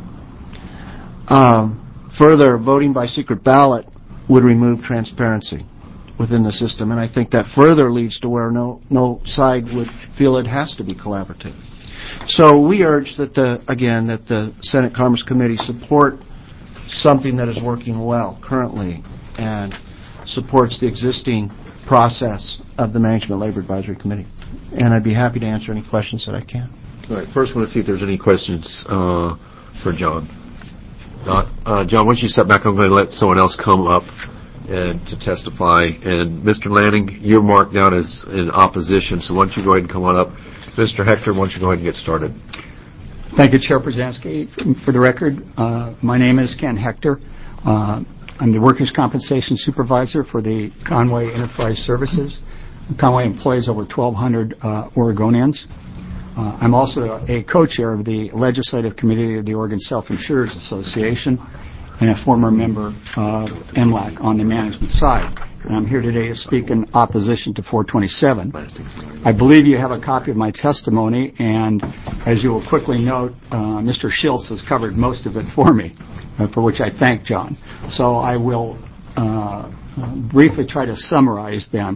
Um, further, voting by secret ballot would remove transparency within the system, and I think that further leads to where no no side would feel it has to be collaborative. So we urge that the again that the Senate Commerce Committee support something that is working well currently and supports the existing process of the Management Labor Advisory Committee. And I'd be happy to answer any questions that I can. All right. First, I want to see if there's any questions uh, for John. Not, uh, John, once you step back, I'm going to let someone else come up and to testify. And Mister Lanning, you're marked down as in opposition, so why don't you go ahead and come on up. Mister Hector, why don't you go ahead and get started. Thank you, Chair Brzezinski. For the record, uh, my name is Ken Hector. Uh, I'm the Workers' Compensation Supervisor for the Conway Enterprise Services. Conway employs over twelve hundred uh, Oregonians. Uh, I'm also a co-chair of the Legislative Committee of the Oregon Self-Insurers Association and a former member of M L A C on the management side. And I'm here today to speak in opposition to four twenty-seven. I believe you have a copy of my testimony, and as you will quickly note, uh, Mister Schiltz has covered most of it for me, uh, for which I thank John. So I will uh, uh, briefly try to summarize them.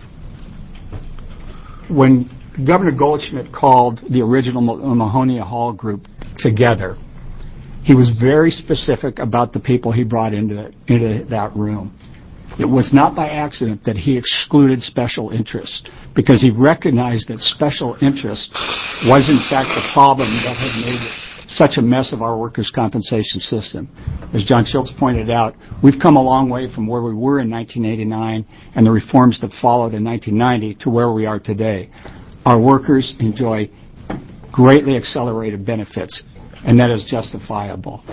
When Governor Goldschmidt called the original Mahonia Hall group together, he was very specific about the people he brought into, into that room. It was not by accident that he excluded special interest, because he recognized that special interest was in fact the problem that had made such a mess of our workers' compensation system. As John Schiltz pointed out, we've come a long way from where we were in nineteen eighty-nine and the reforms that followed in nineteen ninety to where we are today. Our workers enjoy greatly accelerated benefits, and that is justifiable.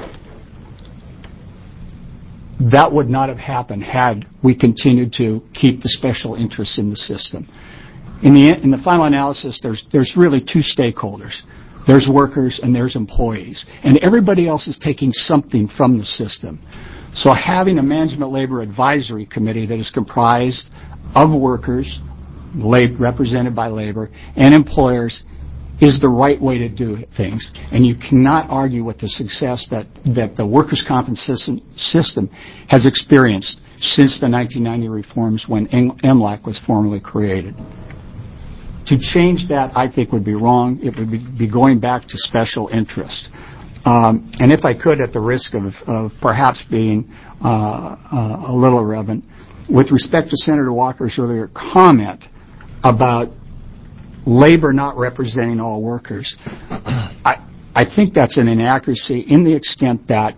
That would not have happened had we continued to keep the special interests in the system. In the, in the final analysis, there's, there's really two stakeholders. There's workers and there's employees. And everybody else is taking something from the system. So having a Management Labor Advisory Committee that is comprised of workers, lab, represented by labor, and employers is the right way to do things. And you cannot argue with the success that, that the workers' compensation system has experienced since the nineteen ninety reforms when M L A C was formally created. To change that, I think, would be wrong. It would be going back to special interest. Um, and if I could, at the risk of, of perhaps being uh, uh, a little irreverent, with respect to Senator Walker's earlier comment about labor not representing all workers, I, I think that's an inaccuracy in the extent that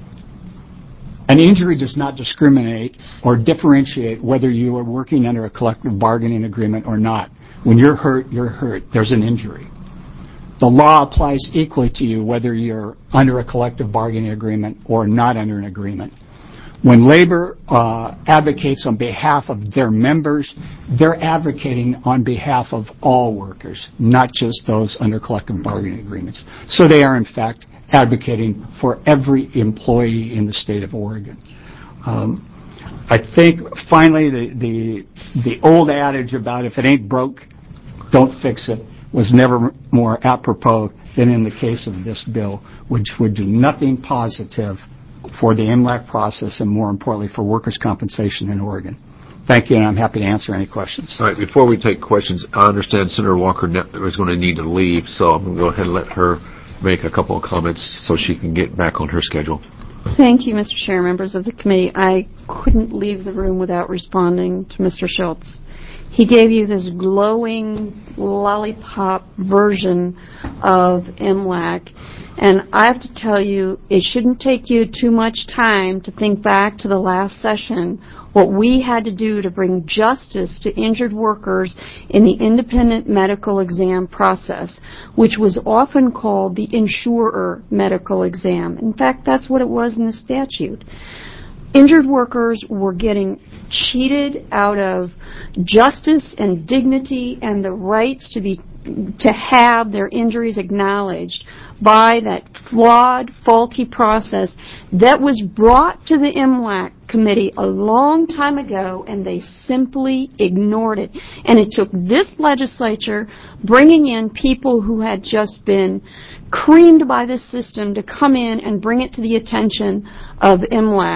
an injury does not discriminate or differentiate whether you are working under a collective bargaining agreement or not. When you're hurt, you're hurt. There's an injury. The law applies equally to you whether you're under a collective bargaining agreement or not under an agreement. When labor uh, advocates on behalf of their members, they're advocating on behalf of all workers, not just those under collective bargaining agreements. So they are, in fact, advocating for every employee in the state of Oregon. Um, I think, finally, the, the, the old adage about if it ain't broke, don't fix it was never more apropos than in the case of this bill, which would do nothing positive for the M L A C process and, more importantly, for workers' compensation in Oregon. Thank you, and I'm happy to answer any questions. All right, before we take questions, I understand Senator Walker is going to need to leave, so I'm going to go ahead and let her make a couple of comments so she can get back on her schedule. Thank you, Mister Chair, members of the committee. I couldn't leave the room without responding to Mister Schultz. He gave you this glowing lollipop version of M L A C, and I have to tell you, it shouldn't take you too much time to think back to the last session, what we had to do to bring justice to injured workers in the independent medical exam process, which was often called the insurer medical exam. In fact, that's what it was in the statute. Injured workers were getting cheated out of justice and dignity and the rights to be to have their injuries acknowledged by that flawed, faulty process that was brought to the M L A C committee a long time ago, and they simply ignored it. And it took this legislature bringing in people who had just been creamed by this system to come in and bring it to the attention of M L A C.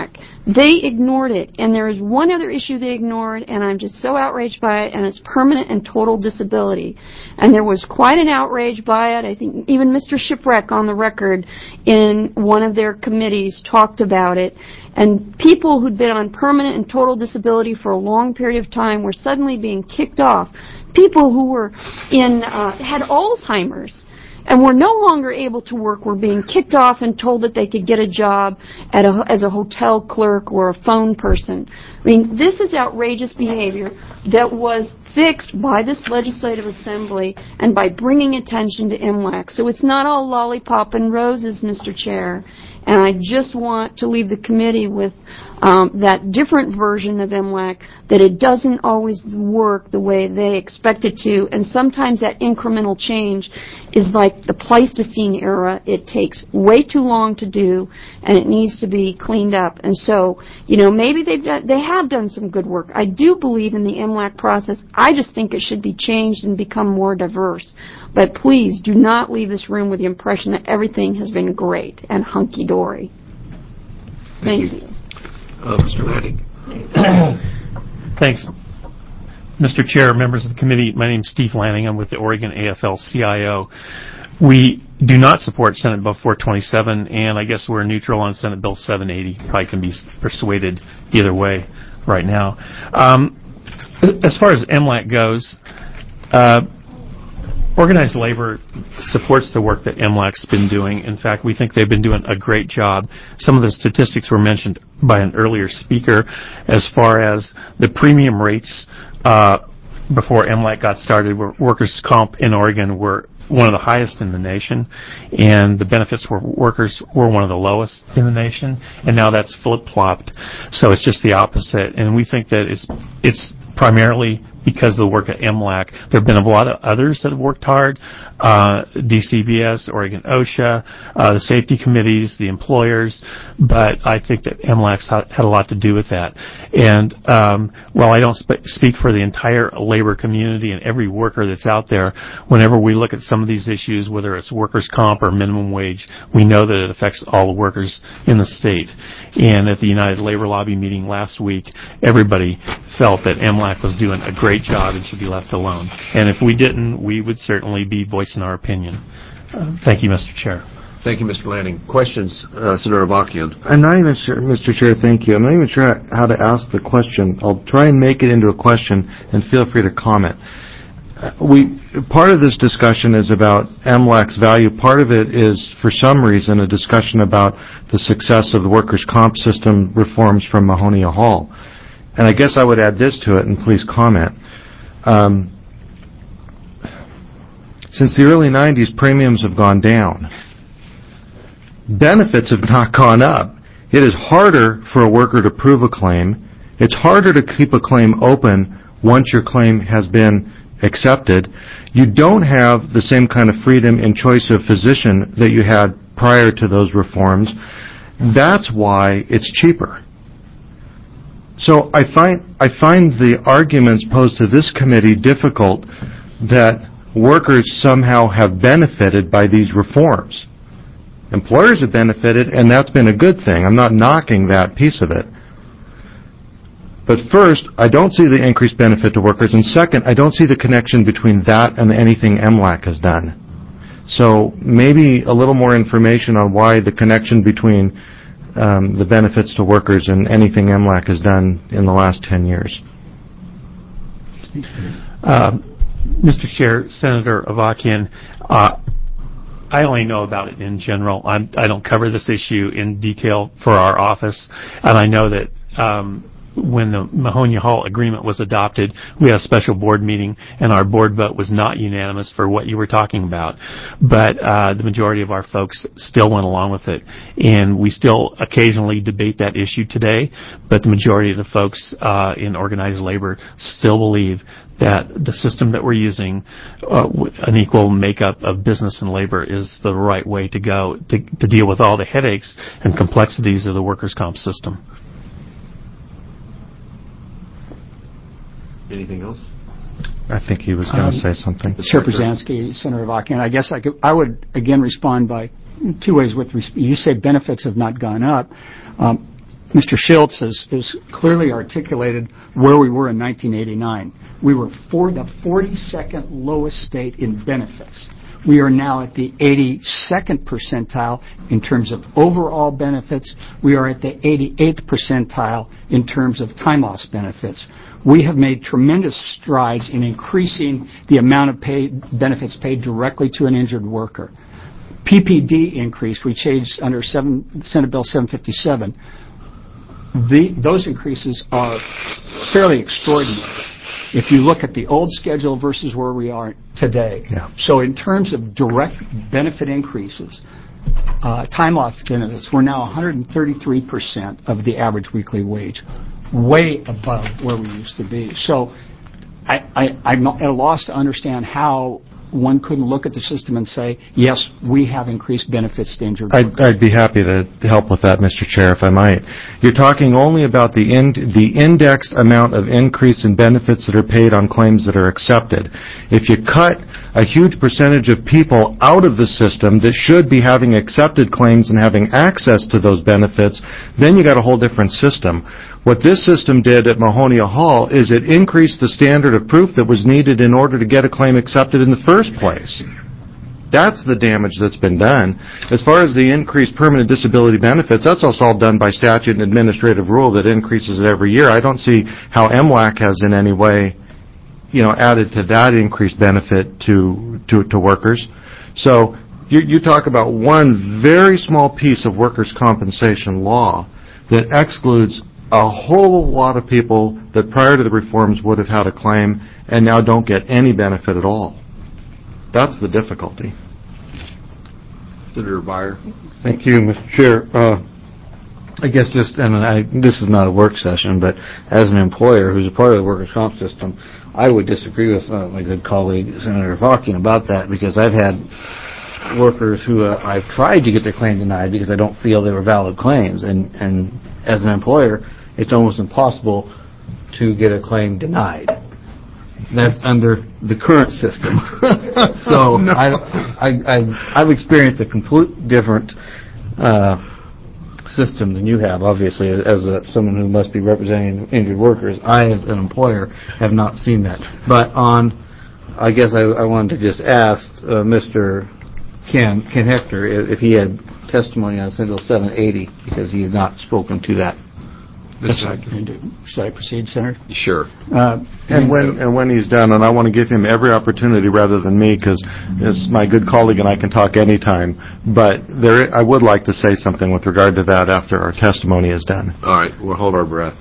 They ignored it, and there is one other issue they ignored, and I'm just so outraged by it, and it's permanent and total disability. And there was quite an outrage by it. I think even Mister Shipwreck on the record in one of their committees talked about it. And people who'd been on permanent and total disability for a long period of time were suddenly being kicked off. People who were in uh, had Alzheimer's and were no longer able to work were being kicked off and told that they could get a job at a, as a hotel clerk or a phone person. I mean, this is outrageous behavior that was fixed by this legislative assembly and by bringing attention to M LAC. So it's not all lollipop and roses, Mister Chair. And I just want to leave the committee with um, that different version of M LAC, that it doesn't always work the way they expect it to, and sometimes that incremental change is like the Pleistocene era. It takes way too long to do, and it needs to be cleaned up. And so, you know, maybe they've done, they have done some good work. I do believe in the M LAC process. I just think it should be changed and become more diverse. But please do not leave this room with the impression that everything has been great and hunky-dory. Thank, Thank you. you. Uh, Mister Lanning. Thanks. Mister Chair, members of the committee, my name is Steve Lanning. I'm with the Oregon A F L C I O. We do not support Senate Bill four twenty-seven, and I guess we're neutral on Senate Bill seven eighty. Probably can be persuaded either way right now. Um, as far as M LAC goes, uh, organized labor supports the work that M LAC's been doing. In fact, we think they've been doing a great job. Some of the statistics were mentioned by an earlier speaker as far as the premium rates uh, before M LAC got started. Where workers' comp in Oregon were one of the highest in the nation, and the benefits for workers were one of the lowest in the nation, and now that's flip-flopped. So it's just the opposite, and we think that it's it's primarily because of the work at M LAC. There have been a lot of others that have worked hard, uh, D C B S, Oregon OSHA, uh, the safety committees, the employers, but I think that M LAC's had a lot to do with that. And um, while I don't sp- speak for the entire labor community and every worker that's out there, whenever we look at some of these issues, whether it's workers' comp or minimum wage, we know that it affects all the workers in the state. And at the United Labor Lobby meeting last week, everybody felt that M LAC was doing a great job and should be left alone. And if we didn't, we would certainly be voicing our opinion. Uh, thank you, Mister Chair. Thank you, Mister Lanning. Questions, uh, Senator Avakian? I'm not even sure, Mister Chair, thank you. I'm not even sure how to ask the question. I'll try and make it into a question, and feel free to comment. Uh, we part of this discussion is about M LAC's value. Part of it is, for some reason, a discussion about the success of the workers' comp system reforms from Mahonia Hall. And I guess I would add this to it, and please comment. Um, since the early nineties, premiums have gone down. Benefits have not gone up. It is harder for a worker to prove a claim. It's harder to keep a claim open once your claim has been accepted. You don't have the same kind of freedom in choice of physician that you had prior to those reforms. That's why it's cheaper. So I find I find the arguments posed to this committee difficult that workers somehow have benefited by these reforms. Employers have benefited, and that's been a good thing. I'm not knocking that piece of it. But first, I don't see the increased benefit to workers, and second, I don't see the connection between that and anything M LAC has done. So maybe a little more information on why the connection between Um, the benefits to workers and anything M LAC has done in the last ten years. Uh, Mister Chair, Senator Avakian, uh, I only know about it in general. I'm, I don't cover this issue in detail for our office, and I know that um, when the Mahonia Hall agreement was adopted, we had a special board meeting, and our board vote was not unanimous for what you were talking about. But uh, the majority of our folks still went along with it, and we still occasionally debate that issue today, but the majority of the folks uh, in organized labor still believe that the system that we're using, uh, an equal makeup of business and labor, is the right way to go to, to deal with all the headaches and complexities of the workers' comp system. Anything else? I think he was going to um, say something. Chair Brzezinski, Senator Avakian, I guess I, could, I would again respond by two ways. With res- you say benefits have not gone up. Um, Mister Schiltz has, has clearly articulated where we were in nineteen eighty-nine. We were for the forty-second lowest state in benefits. We are now at the eighty-second percentile in terms of overall benefits. We are at the eighty-eighth percentile in terms of time loss benefits. We have made tremendous strides in increasing the amount of paid benefits paid directly to an injured worker. P P D increased. We changed under seven, Senate Bill seven fifty-seven. The, those increases are fairly extraordinary if you look at the old schedule versus where we are today. Yeah. So in terms of direct benefit increases, uh, time off benefits, we're now one hundred thirty-three percent of the average weekly wage, way above where we used to be. So I, I, I'm at a loss to understand how one couldn't look at the system and say, yes, we have increased benefits to injured workers. I'd, I'd be happy to help with that, Mister Chair, if I might. You're talking only about the in, the indexed amount of increase in benefits that are paid on claims that are accepted. If you cut a huge percentage of people out of the system that should be having accepted claims and having access to those benefits, then you got a whole different system. What this system did at Mahonia Hall is it increased the standard of proof that was needed in order to get a claim accepted in the first place. That's the damage that's been done. As far as the increased permanent disability benefits, that's also all done by statute and administrative rule that increases it every year. I don't see how M W A C has in any way, you know, added to that increased benefit to to, to workers. So you, you talk about one very small piece of workers' compensation law that excludes a whole lot of people that prior to the reforms would have had a claim and now don't get any benefit at all. That's the difficulty. Senator Beyer. Thank you, Mister Chair. Uh, I guess just, and I, this is not a work session, but as an employer who's a part of the workers' comp system, I would disagree with uh, my good colleague, Senator Hawking, about that, because I've had workers who uh, I've tried to get their claim denied because I don't feel they were valid claims. And, and as an employer, it's almost impossible to get a claim denied. That's under the current system. so no. I, I, I, I've experienced a complete different uh, system than you have, obviously, as a, someone who must be representing injured workers. I, as an employer, have not seen that. But on, I guess I, I wanted to just ask uh, Mister Ken, Ken Hector if, if he had testimony on Senate Bill seven eighty, because he has not spoken to that. Yes, I can do. Should I proceed, Senator? Sure. Uh, and when and when he's done, and I want to give him every opportunity rather than me, because it's my good colleague and I can talk anytime. But there, I would like to say something with regard to that after our testimony is done. All right, we'll hold our breath.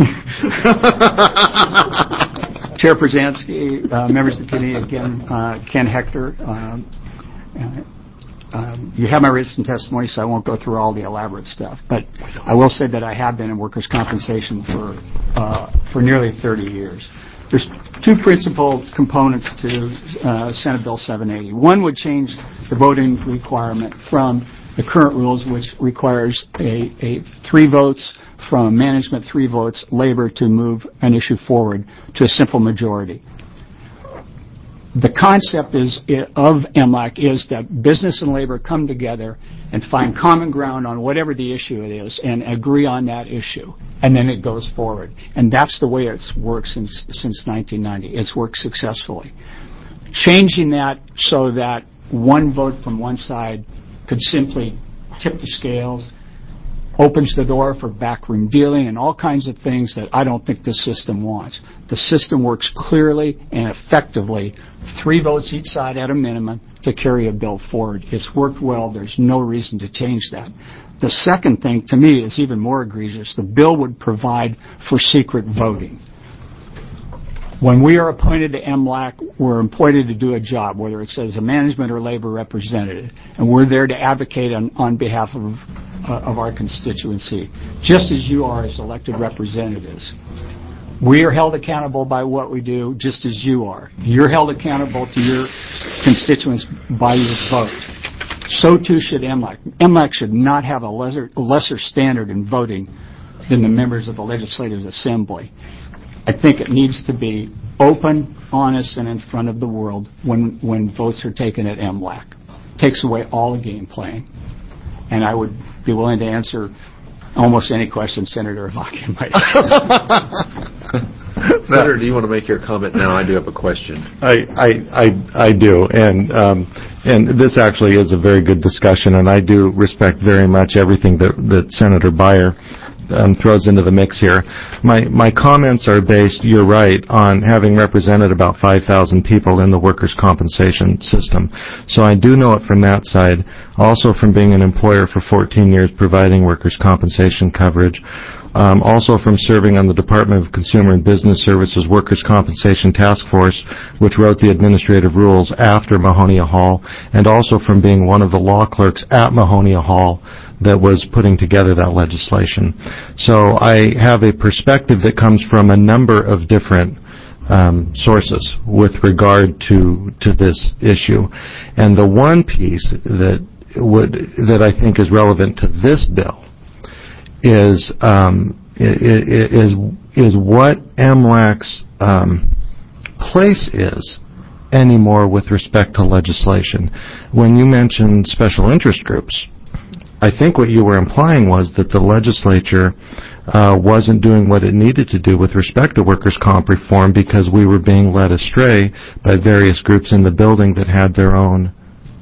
Chair Brzezinski, uh, members of the committee, again, uh, Ken Hector. Um, uh, Um, you have my written testimony, so I won't go through all the elaborate stuff. But I will say that I have been in workers' compensation for uh, for nearly thirty years. There's two principal components to uh, Senate Bill seven eighty. One would change the voting requirement from the current rules, which requires a, a three votes from management, three votes labor to move an issue forward, to a simple majority. The concept is of M L A C is that business and labor come together and find common ground on whatever the issue it is and agree on that issue, and then it goes forward. And that's the way it's worked since since nineteen ninety. It's worked successfully. Changing that so that one vote from one side could simply tip the scales opens the door for backroom dealing and all kinds of things that I don't think the system wants. The system works clearly and effectively, three votes each side at a minimum, to carry a bill forward. It's worked well. There's no reason to change that. The second thing, to me, is even more egregious. The bill would provide for secret voting. When we are appointed to M L A C, we're appointed to do a job, whether it's as a management or labor representative, and we're there to advocate on, on behalf of, uh, of our constituency, just as you are as elected representatives. We are held accountable by what we do, just as you are. You're held accountable to your constituents by your vote. So too should M L A C. M L A C should not have a lesser, lesser standard in voting than the members of the Legislative Assembly. I think it needs to be open, honest, and in front of the world when, when votes are taken at M L A C. It takes away all the game playing. And I would be willing to answer almost any question Senator Avakian might Senator, do you want to make your comment now? I do have a question. I, I, I, I do, and um, and this actually is a very good discussion, and I do respect very much everything that, that Senator Beyer um, throws into the mix here. My my comments are based, you're right, on having represented about five thousand people in the workers' compensation system. So I do know it from that side, also from being an employer for fourteen years providing workers' compensation coverage. Um, also from serving on the Department of Consumer and Business Services Workers' Compensation Task Force, which wrote the administrative rules after Mahonia Hall, and also from being one of the law clerks at Mahonia Hall that was putting together that legislation. So I have a perspective that comes from a number of different um, sources with regard to to this issue. And the one piece that would that I think is relevant to this bill is um, is is what M LAC's um, place is anymore with respect to legislation. When you mentioned special interest groups, I think what you were implying was that the legislature uh, wasn't doing what it needed to do with respect to workers' comp reform because we were being led astray by various groups in the building that had their own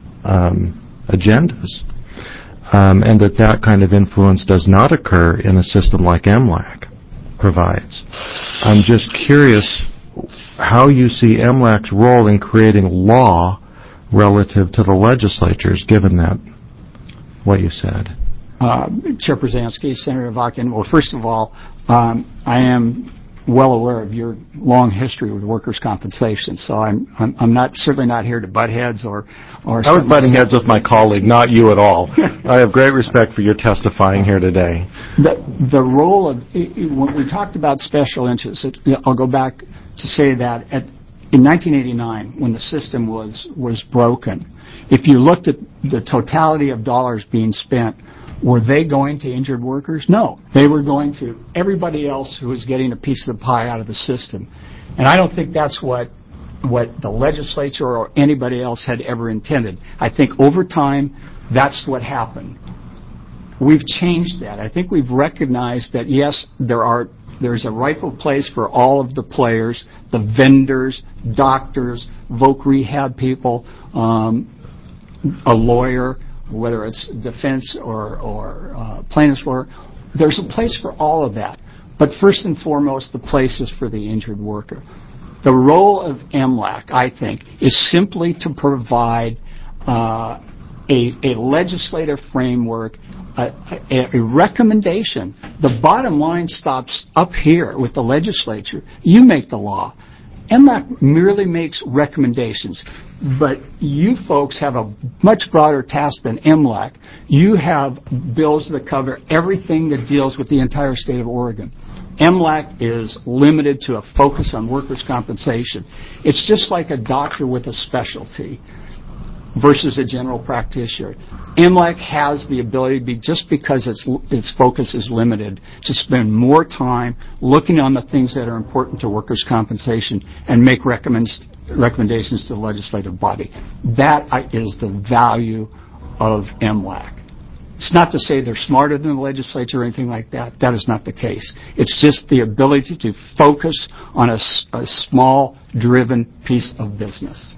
um, agendas. Um, and that that kind of influence does not occur in a system like M LAC provides. I'm just curious how you see M LAC's role in creating law relative to the legislatures, given that, what you said. Uh, Chair Brzezinski, Senator Avakian, well, first of all, um, I am well aware of your long history with workers' compensation, so I'm I'm, I'm not certainly not here to butt heads or or. I was butting heads with my colleague, not you at all. I have great respect for your testifying here today. The the role of when we talked about special interests, I'll go back to say that at, in nineteen eighty-nine, when the system was was broken, if you looked at the totality of dollars being spent, were they going to injured workers? No. They were going to everybody else who was getting a piece of the pie out of the system. And I don't think that's what what the legislature or anybody else had ever intended. I think over time, that's what happened. We've changed that. I think we've recognized that, yes, there are there's a rightful place for all of the players, the vendors, doctors, voc rehab people, um, a lawyer, whether it's defense or, or uh, plaintiff's lawyer. There's a place for all of that. But first and foremost, the place is for the injured worker. The role of M LAC, I think, is simply to provide uh, a, a legislative framework, a, a, a recommendation. The bottom line stops up here with the legislature. You make the law. M LAC merely makes recommendations. But you folks have a much broader task than M LAC. You have bills that cover everything that deals with the entire state of Oregon. M LAC is limited to a focus on workers' compensation. It's just like a doctor with a specialty versus a general practitioner. M LAC has the ability to be, just because its its focus is limited, to spend more time looking on the things that are important to workers' compensation and make recommends, recommendations to the legislative body. That is the value of M LAC. It's not to say they're smarter than the legislature or anything like that. That is not the case. It's just the ability to focus on a, a small, driven piece of business.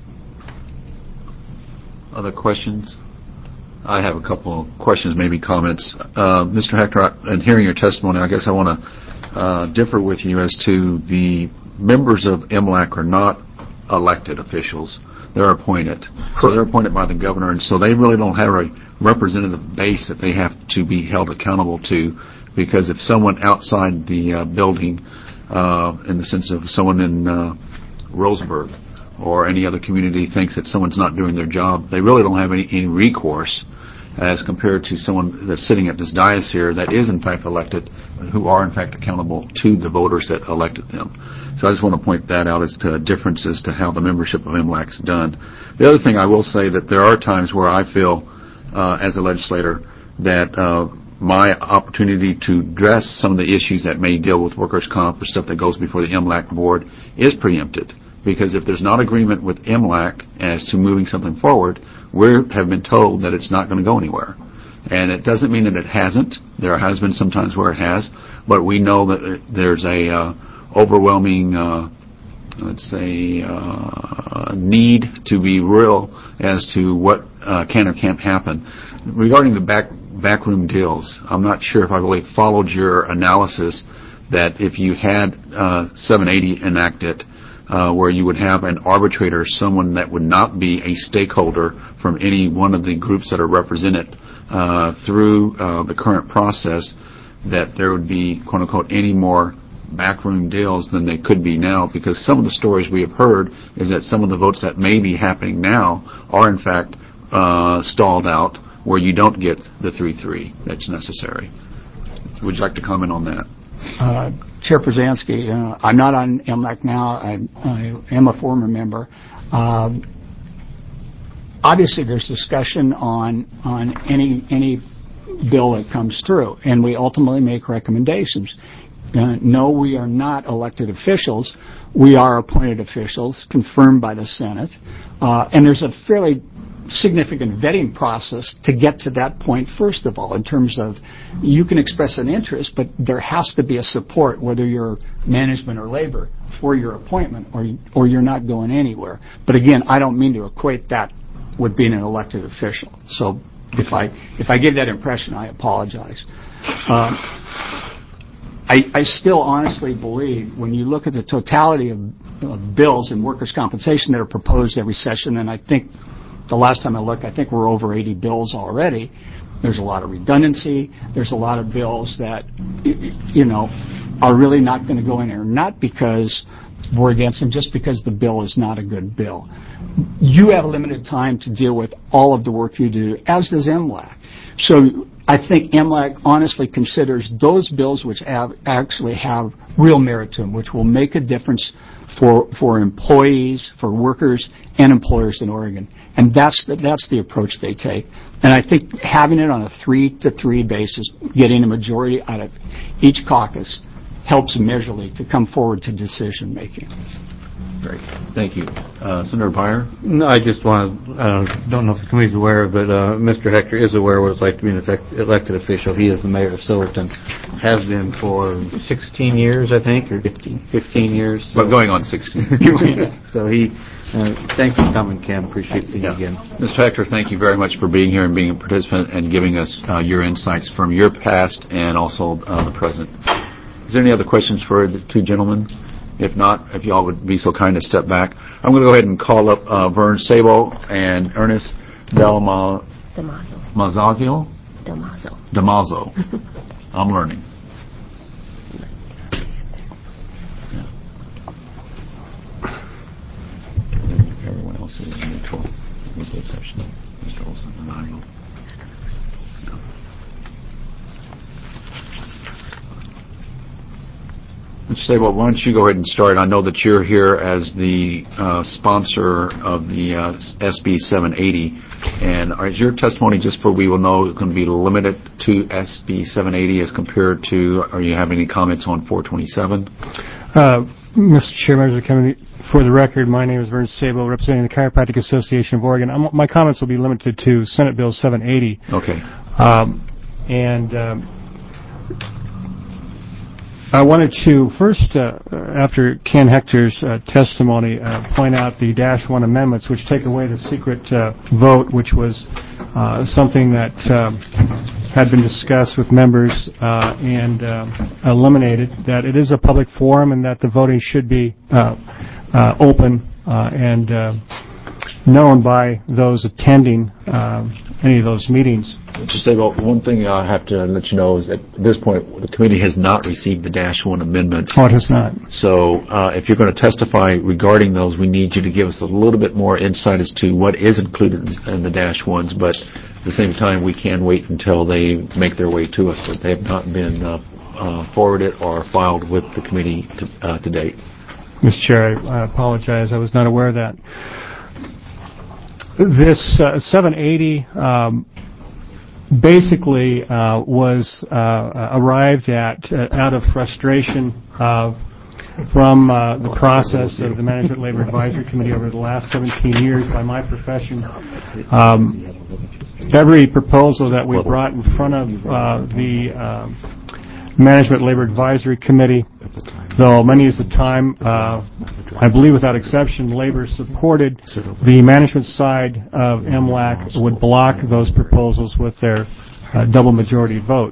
Other questions? I have a couple of questions, maybe comments. Uh, Mister Hector, in hearing your testimony, I guess I want to uh, differ with you as to the members of M LAC are not elected officials. They're appointed. So they're appointed by the governor, and so they really don't have a representative base that they have to be held accountable to, because if someone outside the uh, building, uh, in the sense of someone in uh, Roseburg or any other community thinks that someone's not doing their job, they really don't have any, any recourse as compared to someone that's sitting at this dais here that is in fact elected, who are in fact accountable to the voters that elected them. So I just want to point that out as to differences to how the membership of M LAC's done. The other thing I will say that there are times where I feel uh, as a legislator that uh, my opportunity to address some of the issues that may deal with workers' comp or stuff that goes before the M LAC board is preempted. Because if there's not agreement with M LAC as to moving something forward, we have been told that it's not going to go anywhere. And it doesn't mean that it hasn't. There has been sometimes where it has, but we know that it, there's a uh, overwhelming, uh, let's say, uh, need to be real as to what uh, can or can't happen. Regarding the back backroom deals, I'm not sure if I really followed your analysis that if you had uh, seven eighty enacted, uh, where you would have an arbitrator, someone that would not be a stakeholder from any one of the groups that are represented uh, through uh, the current process, that there would be, quote unquote, any more backroom deals than they could be now, because some of the stories we have heard is that some of the votes that may be happening now are in fact uh, stalled out, where you don't get the three three that's necessary. Would you like to comment on that? Uh, Chair Przanski, uh, I'm not on M L A C now. I, I am a former member. Um, obviously, there's discussion on on any any bill that comes through, and we ultimately make recommendations. Uh, no, we are not elected officials. We are appointed officials, confirmed by the Senate, uh, and there's a fairly significant vetting process to get to that point, first of all, in terms of you can express an interest, but there has to be a support, whether you're management or labor, for your appointment, or, or you're not going anywhere. But again, I don't mean to equate that with being an elected official. So if I if I give that impression, I apologize. Um, I, I still honestly believe when you look at the totality of, of bills and workers' compensation that are proposed every session, and I think the last time I looked, I think we're over eighty bills already. There's a lot of redundancy. There's a lot of bills that, you know, are really not going to go in there, not because we're against them, just because the bill is not a good bill. You have limited time to deal with all of the work you do, as does M L A C. So I think M L A C honestly considers those bills which have, actually have real merit to them, which will make a difference for for employees, for workers, and employers in Oregon. And that's the, that's the approach they take. And I think having it on a three to three basis, getting a majority out of each caucus, helps measurably to come forward to decision making. Great. Thank you. Uh, Senator Beyer? No, I just want to, uh, don't know if the committee's aware, but uh, Mister Hector is aware what it's like to be an effect, elected official. He is the mayor of Silverton, has been for sixteen years, I think, or fifteen, fifteen years. So. But going on sixteen. So he, uh, thanks for coming, Ken. Appreciate seeing you again. Mister Hector, thank you very much for being here and being a participant and giving us uh, your insights from your past and also uh, the present. Is there any other questions for the two gentlemen? If not, if y'all would be so kind to step back. I'm going to go ahead and call up uh, Vern Sabo and Ernest Del Ma- Damaso. Mazazio? Damaso. Damaso. I'm learning. Yeah. And everyone else is neutral. With the exception of Mister Olson and I. No. Mister Sabo, why don't you go ahead and start? I know that you're here as the uh, sponsor of the uh, S B seven eighty, and is your testimony, just for we will know, going to be limited to S B seven eighty as compared to, are you having any comments on four twenty-seven? Uh, Mister Chair, members of the committee, for the record, my name is Vern Sabo, representing the Chiropractic Association of Oregon. I'm, my comments will be limited to Senate Bill seven eighty. Okay. Um, and... Um, I wanted to first, uh, after Ken Hector's uh, testimony, uh, point out the Dash one amendments, which take away the secret uh, vote, which was uh, something that uh, had been discussed with members uh, and uh, eliminated, that it is a public forum and that the voting should be uh, uh, open uh, and uh, known by those attending uh, any of those meetings. Just say, well, one thing I have to let you know is that at this point, the committee has not received the Dash one amendments. Oh, it has not. So uh, if you're going to testify regarding those, we need you to give us a little bit more insight as to what is included in the Dash ones, but at the same time, we can wait until they make their way to us, but they have not been uh, uh, forwarded or filed with the committee to, uh, to date. Mister Chair, I, I apologize. I was not aware of that. This uh, seven eighty um, basically uh, was uh, arrived at uh, out of frustration uh, from uh, the process of the Management Labor Advisory Committee over the last seventeen years by my profession Um, every proposal that we brought in front of uh, the uh, Management Labor Advisory Committee, though many of the time, uh, I believe without exception, labor supported, the management side of M L A C would block those proposals with their uh, double majority vote.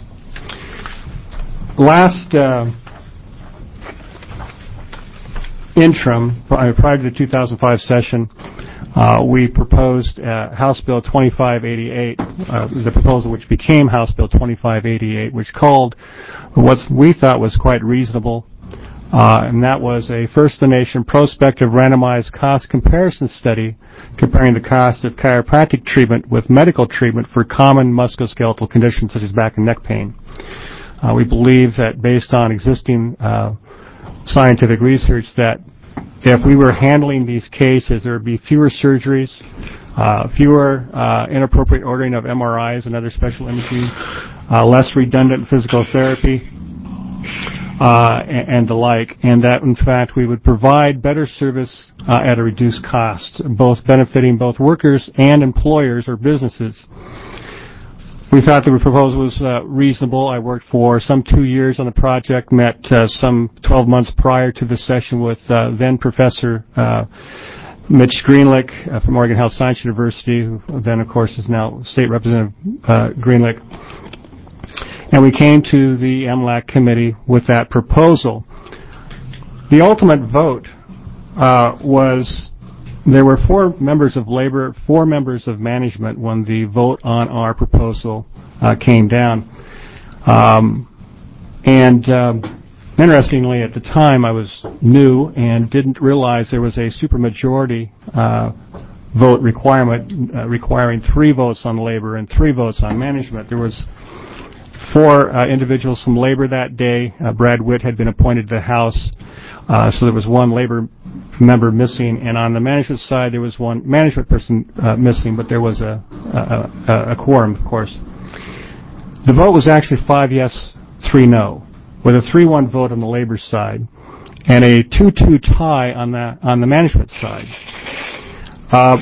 Last uh, interim, prior to the two thousand five session, uh, we proposed uh, House Bill twenty-five eighty-eight, uh, the proposal which became House Bill twenty-five eighty-eight, which called what we thought was quite reasonable, uh, and that was a first-of-the-nation prospective randomized cost comparison study comparing the cost of chiropractic treatment with medical treatment for common musculoskeletal conditions such as back and neck pain. Uh, we believe that based on existing uh, scientific research that if we were handling these cases, there would be fewer surgeries, uh, fewer uh, inappropriate ordering of M R Is and other special imaging, uh, less redundant physical therapy, uh, and, and the like, and that, in fact, we would provide better service uh, at a reduced cost, both benefiting both workers and employers or businesses. We thought the proposal was uh, reasonable. I worked for some two years on the project, met uh, some twelve months prior to the session with uh, then Professor uh, Mitch Greenlick uh, from Oregon Health Science University, who then, of course, is now State Representative uh, Greenlick. And we came to the M L A C committee with that proposal. The ultimate vote uh, was... There were four members of labor, four members of management when the vote on our proposal uh, came down. Um, and um, interestingly, at the time, I was new and didn't realize there was a supermajority uh, vote requirement uh, requiring three votes on labor and three votes on management. There was four uh, individuals from labor that day. Uh, Brad Witt had been appointed to the House, uh, so there was one labor member missing, and on the management side there was one management person uh, missing, but there was a, a, a, a quorum, of course. The vote was actually five yes, three no, with a three one vote on the labor side and a two two tie on the on the management side. Uh,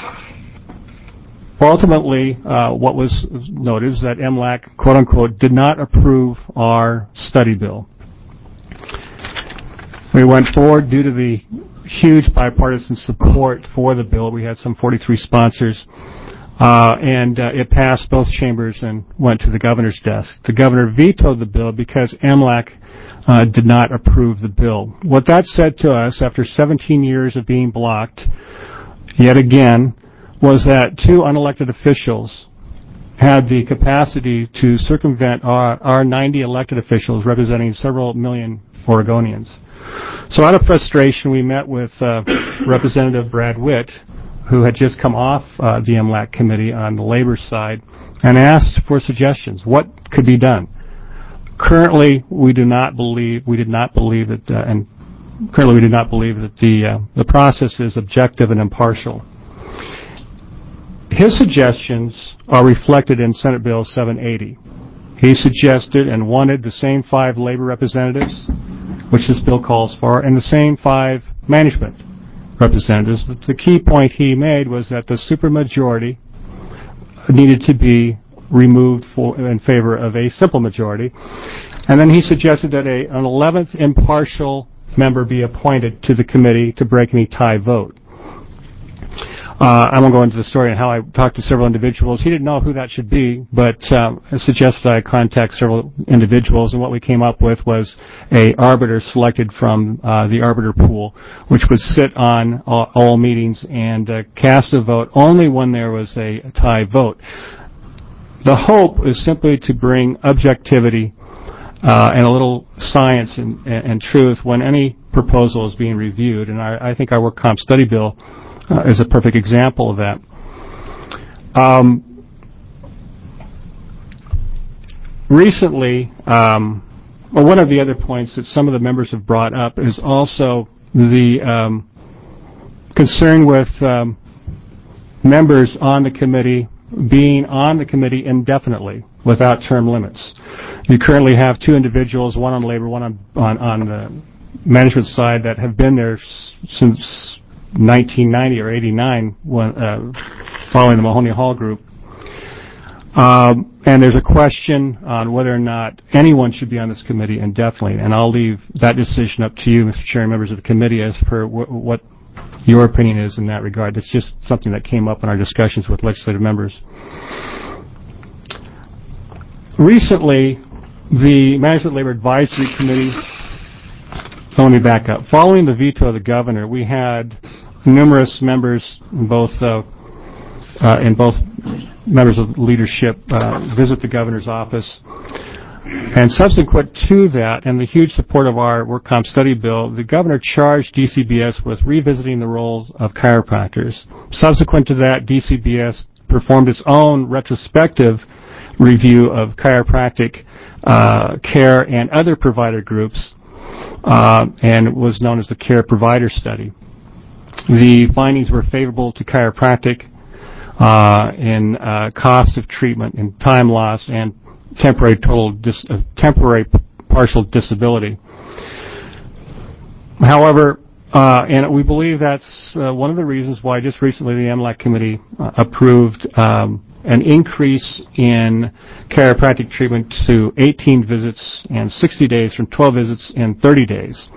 ultimately, uh, what was noted is that M L A C, quote unquote, did not approve our study bill. We went forward due to the huge bipartisan support for the bill. We had some forty-three sponsors, uh, and uh, it passed both chambers and went to the governor's desk. The governor vetoed the bill because M L A C uh, did not approve the bill. What that said to us, after seventeen years of being blocked, yet again, was that two unelected officials had the capacity to circumvent our, our ninety elected officials representing several million Oregonians. So out of frustration, we met with uh, Representative Brad Witt, who had just come off uh, the M L A C committee on the labor side, and asked for suggestions. What could be done? Currently, we do not believe, we did not believe that, uh, and currently we do not believe that the uh, the process is objective and impartial. His suggestions are reflected in Senate Bill seven eighty. He suggested and wanted the same five labor representatives, which this bill calls for, and the same five management representatives. But the key point he made was that the supermajority needed to be removed for, in favor of a simple majority. And then he suggested that a, an eleventh impartial member be appointed to the committee to break any tie vote. Uh, I won't go into the story on how I talked to several individuals. He didn't know who that should be, but um, I suggested I contact several individuals, and what we came up with was a arbiter selected from uh, the arbiter pool, which would sit on all, all meetings and uh, cast a vote only when there was a, a tie vote. The hope is simply to bring objectivity uh, and a little science and, and truth when any proposal is being reviewed, and I, I think our work comp study bill Uh, is a perfect example of that. Um, recently, um, well, one of the other points that some of the members have brought up is also the um, concern with um, members on the committee being on the committee indefinitely without term limits. You currently have two individuals, one on labor, one on, on, on the management side, that have been there s- since nineteen ninety or eighty-nine, when, uh, following the Mahoney Hall Group. Um, and there's a question on whether or not anyone should be on this committee indefinitely, and I'll leave that decision up to you, Mister Chair, and members of the committee, as per wh- what your opinion is in that regard. It's just something that came up in our discussions with legislative members. Recently, the Management Labor Advisory Committee, let me back up. Following the veto of the governor, we had numerous members, in both uh, uh, in both members of leadership, uh, visit the governor's office. And subsequent to that, and the huge support of our work comp study bill, the governor charged D C B S with revisiting the roles of chiropractors. Subsequent to that, D C B S performed its own retrospective review of chiropractic uh, care and other provider groups, uh, and was known as the Care Provider Study. The findings were favorable to chiropractic uh, in uh, cost of treatment, in time loss, and temporary total dis- uh, temporary p- partial disability. However, uh, and we believe that's uh, one of the reasons why just recently the M L A C committee uh, approved um, an increase in chiropractic treatment to eighteen visits and sixty days from twelve visits and thirty days.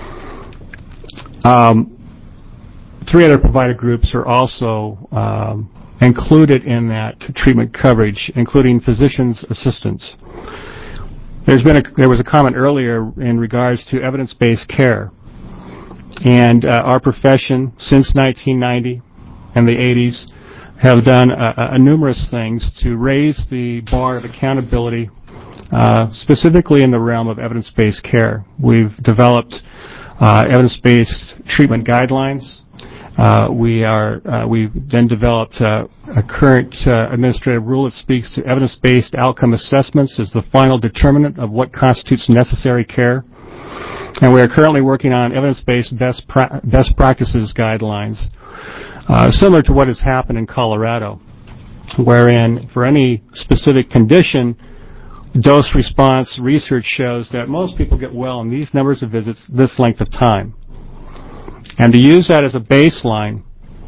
Um, three other provider groups are also um, included in that treatment coverage, including physicians' assistants. There's been a, there was a comment earlier in regards to evidence-based care. And uh, our profession, since nineteen ninety and the eighties, have done uh, uh, numerous things to raise the bar of accountability, uh, specifically in the realm of evidence-based care. We've developed uh, evidence-based treatment guidelines. Uh, we are, uh, we've then developed uh, a current uh, administrative rule that speaks to evidence-based outcome assessments as the final determinant of what constitutes necessary care. And we are currently working on evidence-based best, pra- best practices guidelines, uh, similar to what has happened in Colorado, wherein for any specific condition, dose response research shows that most people get well in these numbers of visits this length of time. And to use that as a baseline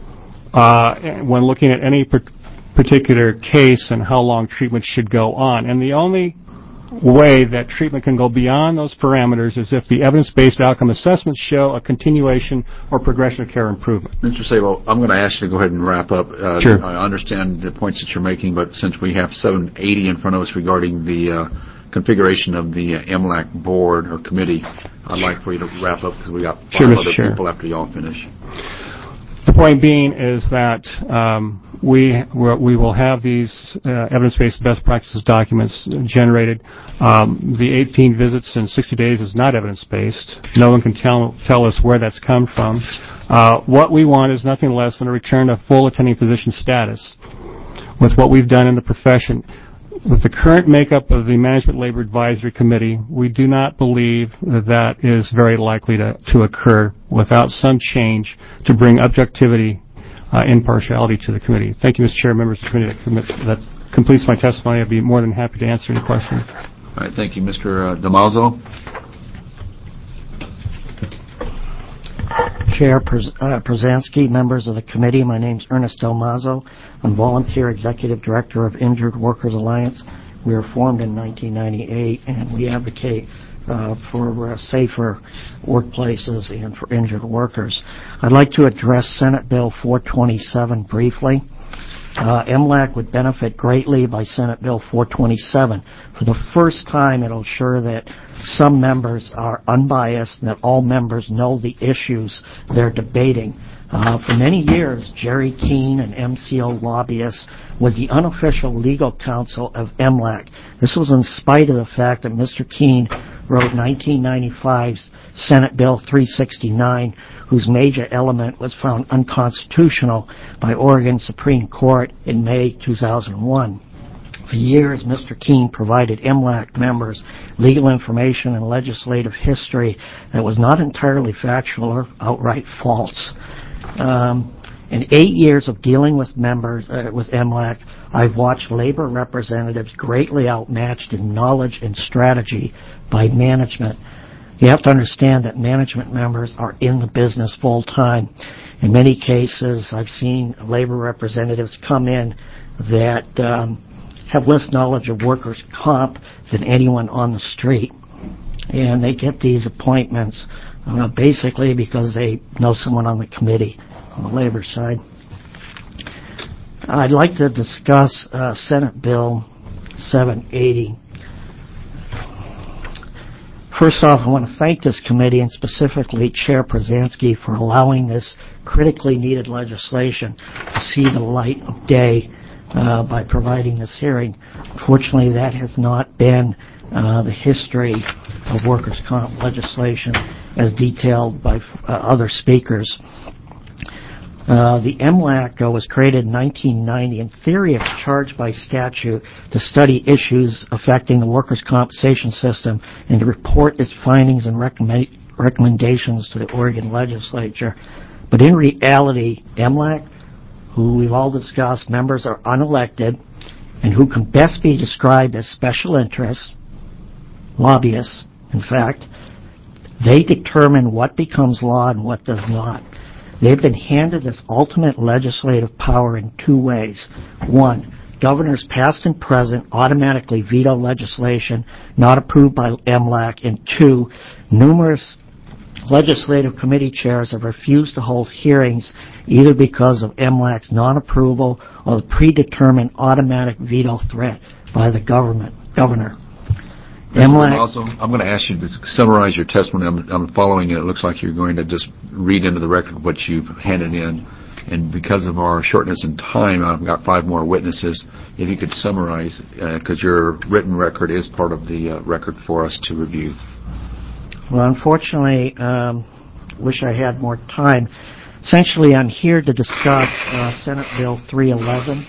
uh, when looking at any per- particular case and how long treatment should go on. And the only way that treatment can go beyond those parameters is if the evidence-based outcome assessments show a continuation or progression of care improvement. Mister Sabo, I'm going to ask you to go ahead and wrap up. Uh, sure. I understand the points that you're making, but since we have seven eighty in front of us regarding the uh, configuration of the uh, M L A C board or committee, I'd like for you to wrap up because we got five sure, other Chair. people after y'all finish. The point being is that um, we we will have these uh, evidence-based best practices documents generated. Um, the eighteen visits in sixty days is not evidence-based. No one can tell tell us where that's come from. Uh, what we want is nothing less than a return to full attending physician status with what we've done in the profession. With the current makeup of the Management Labor Advisory Committee, we do not believe that that is very likely to, to occur without some change to bring objectivity, uh, impartiality to the committee. Thank you, Mister Chair, members of the committee. That, commits, that completes my testimony. I'd be more than happy to answer any questions. All right, thank you, Mister Uh, Damaso. Chair Prez- uh, Przansky, members of the committee, my name is Ernest Delmazo. I'm volunteer executive director of Injured Workers Alliance. We were formed in nineteen ninety-eight, and we advocate uh, for uh, safer workplaces and for injured workers. I'd like to address Senate Bill four twenty-seven briefly. Uh, M L A C would benefit greatly by Senate Bill four twenty-seven. For the first time, it'll ensure that some members are unbiased and that all members know the issues they're debating. Uh, for many years, Jerry Keene, an M C O lobbyist, was the unofficial legal counsel of M L A C. This was in spite of the fact that Mister Keene wrote nineteen ninety-five's Senate Bill three sixty-nine, whose major element was found unconstitutional by Oregon Supreme Court in May two thousand one. For years, Mister Keene provided M L A C members legal information and legislative history that was not entirely factual or outright false. Um, in eight years of dealing with members uh, with M L A C, I've watched labor representatives greatly outmatched in knowledge and strategy by management. You have to understand that management members are in the business full time. In many cases, I've seen labor representatives come in that um, have less knowledge of workers' comp than anyone on the street. And they get these appointments uh, basically because they know someone on the committee on the labor side. I'd like to discuss uh, Senate Bill seven eighty. First off, I want to thank this committee and specifically Chair Przansky for allowing this critically needed legislation to see the light of day uh, by providing this hearing. Unfortunately, that has not been uh, the history of workers' comp legislation as detailed by uh, other speakers. Uh, the M L A C was created in nineteen ninety. In theory, it's charged by statute to study issues affecting the workers' compensation system and to report its findings and recommend, recommendations to the Oregon legislature. But in reality, M L A C, who we've all discussed, members are unelected and who can best be described as special interests, lobbyists, in fact. They determine what becomes law and what does not. They've been handed this ultimate legislative power in two ways. One, governors past and present automatically veto legislation not approved by M L A C. And two, numerous legislative committee chairs have refused to hold hearings either because of M L A C's non-approval or the predetermined automatic veto threat by the government governor. M L A C. Also, I'm going to ask you to summarize your testimony. I'm, I'm following it. It looks like you're going to just read into the record what you've handed in. And because of our shortness in time, I've got five more witnesses. If you could summarize, because uh, your written record is part of the uh, record for us to review. Well, unfortunately, um, wish I had more time. Essentially, I'm here to discuss uh, Senate Bill three eleven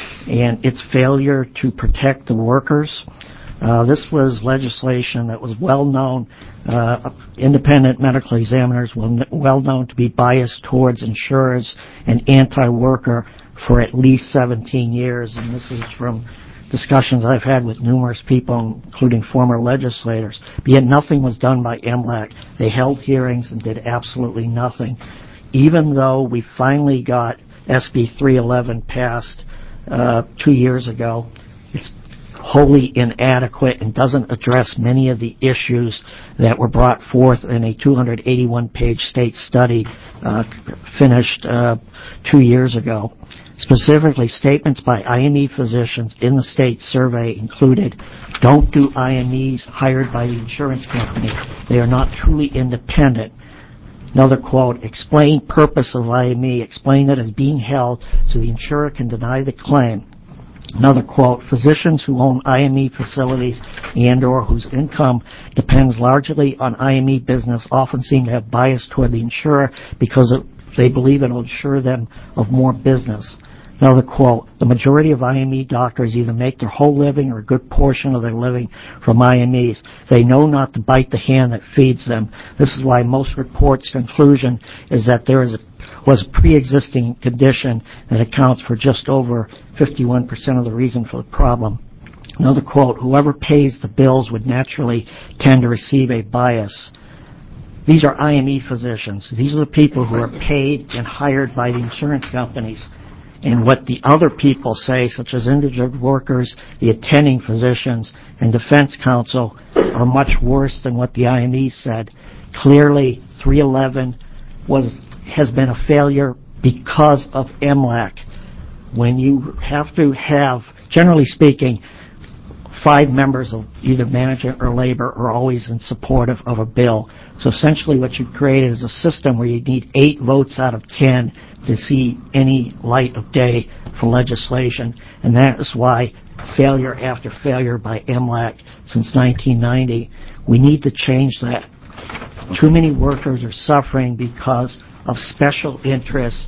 and its failure to protect the workers. Uh, this was legislation that was well known, uh, independent medical examiners were well known to be biased towards insurers and anti-worker for at least seventeen years. And this is from discussions I've had with numerous people, including former legislators. But yet nothing was done by M L A C. They held hearings and did absolutely nothing. Even though we finally got S B three eleven passed uh, two years ago, it's wholly inadequate and doesn't address many of the issues that were brought forth in a two hundred eighty-one page state study uh, finished uh, two years ago. Specifically, statements by I M E physicians in the state survey included, don't do I M Es hired by the insurance company. They are not truly independent. Another quote, explain purpose of I M E. Explain it as being held so the insurer can deny the claim. Another quote, physicians who own I M E facilities and or whose income depends largely on I M E business often seem to have bias toward the insurer because it, they believe it will insure them of more business. Another quote, the majority of I M E doctors either make their whole living or a good portion of their living from I M Es. They know not to bite the hand that feeds them. This is why most reports' conclusion is that there is a was a pre-existing condition that accounts for just over fifty-one percent of the reason for the problem. Another quote, whoever pays the bills would naturally tend to receive a bias. These are I M E physicians. These are the people who are paid and hired by the insurance companies. And what the other people say, such as indigent workers, the attending physicians, and defense counsel, are much worse than what the I M E said. Clearly, three eleven was has been a failure because of M L A C. When you have to have, generally speaking, five members of either management or labor are always in support of, of a bill. So essentially what you've created is a system where you need eight votes out of ten to see any light of day for legislation. And that is why failure after failure by M L A C since nineteen ninety. We need to change that. Too many workers are suffering because of special interests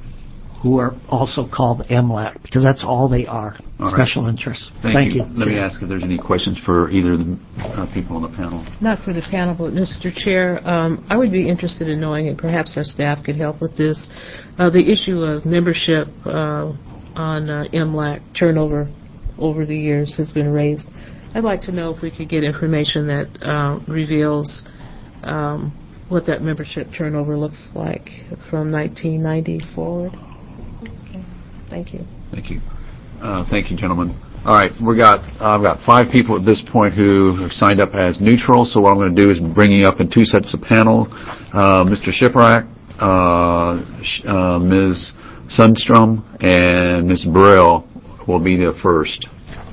who are also called M L A C, because that's all they are, all special right. interests. Thank, Thank you. you. Let me ask if there's any questions for either of the uh, people on the panel. Not for the panel, but Mister Chair, um, I would be interested in knowing, and perhaps our staff could help with this, uh, the issue of membership uh, on uh, M L A C turnover over the years has been raised. I'd like to know if we could get information that uh, reveals um, what that membership turnover looks like from nineteen ninety forward. Okay. Thank you. Thank you. Uh, thank you, gentlemen. All right, we got I've got five people at this point who have signed up as neutral. So what I'm going to do is bring you up in two sets of panel. Uh, Mister Shiprack, uh, sh- uh, Miz Sundstrom, and Miz Burrell will be the first.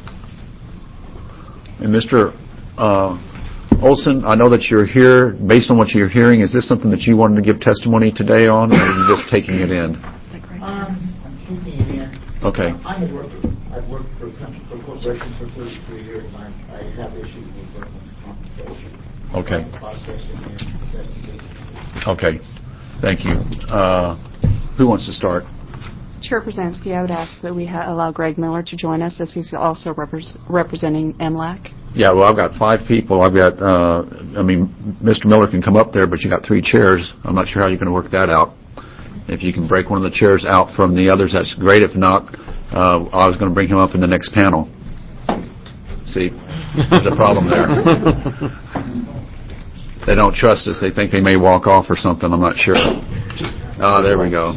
And Mister Uh, Olson, I know that you're here. Based on what you're hearing, is this something that you wanted to give testimony today on, or are you just taking it in? Um, I'm taking it in. Okay. I have worked. I've worked for, for corporations for thirty-three years, and I, I have issues with workmen's compensation. Okay. Processing and investigation. Okay. Thank you. Uh, who wants to start? Chair Brzezinski, I would ask that we ha- allow Greg Miller to join us, as he's also repres- representing M L A C. Yeah, well, I've got five people. I've got, uh, I mean, Mister Miller can come up there, but you got three chairs. I'm not sure how you're going to work that out. If you can break one of the chairs out from the others, that's great. If not, uh, I was going to bring him up in the next panel. See, there's a problem there. They don't trust us. They think they may walk off or something. I'm not sure. Ah, oh, there we go.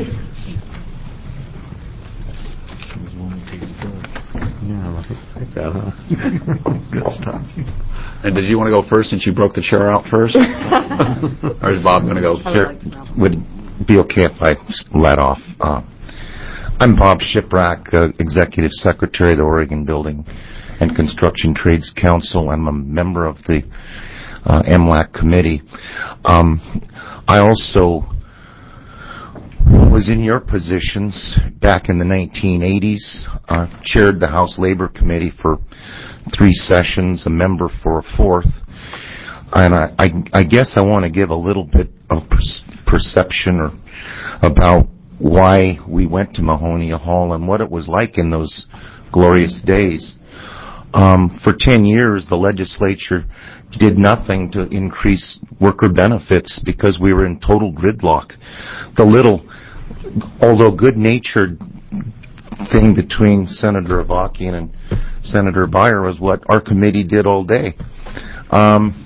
Like that, huh? Good stuff. And did you want to go first since you broke the chair out first? Or is Bob going to go? Sure. Would it be okay if I let off? Uh, I'm Bob Shiprack, uh, Executive Secretary of the Oregon Building and Construction Trades Council. I'm a member of the uh, M L A C committee. Um, I also was in your positions back in the nineteen eighties, uh, chaired the House Labor Committee for three sessions, a member for a fourth. And I, I, I guess I want to give a little bit of per- perception or about why we went to Mahonia Hall and what it was like in those glorious days. Um, for ten years, the legislature did nothing to increase worker benefits because we were in total gridlock. The little, although good-natured thing between Senator Avakian and Senator Beyer was what our committee did all day. Um,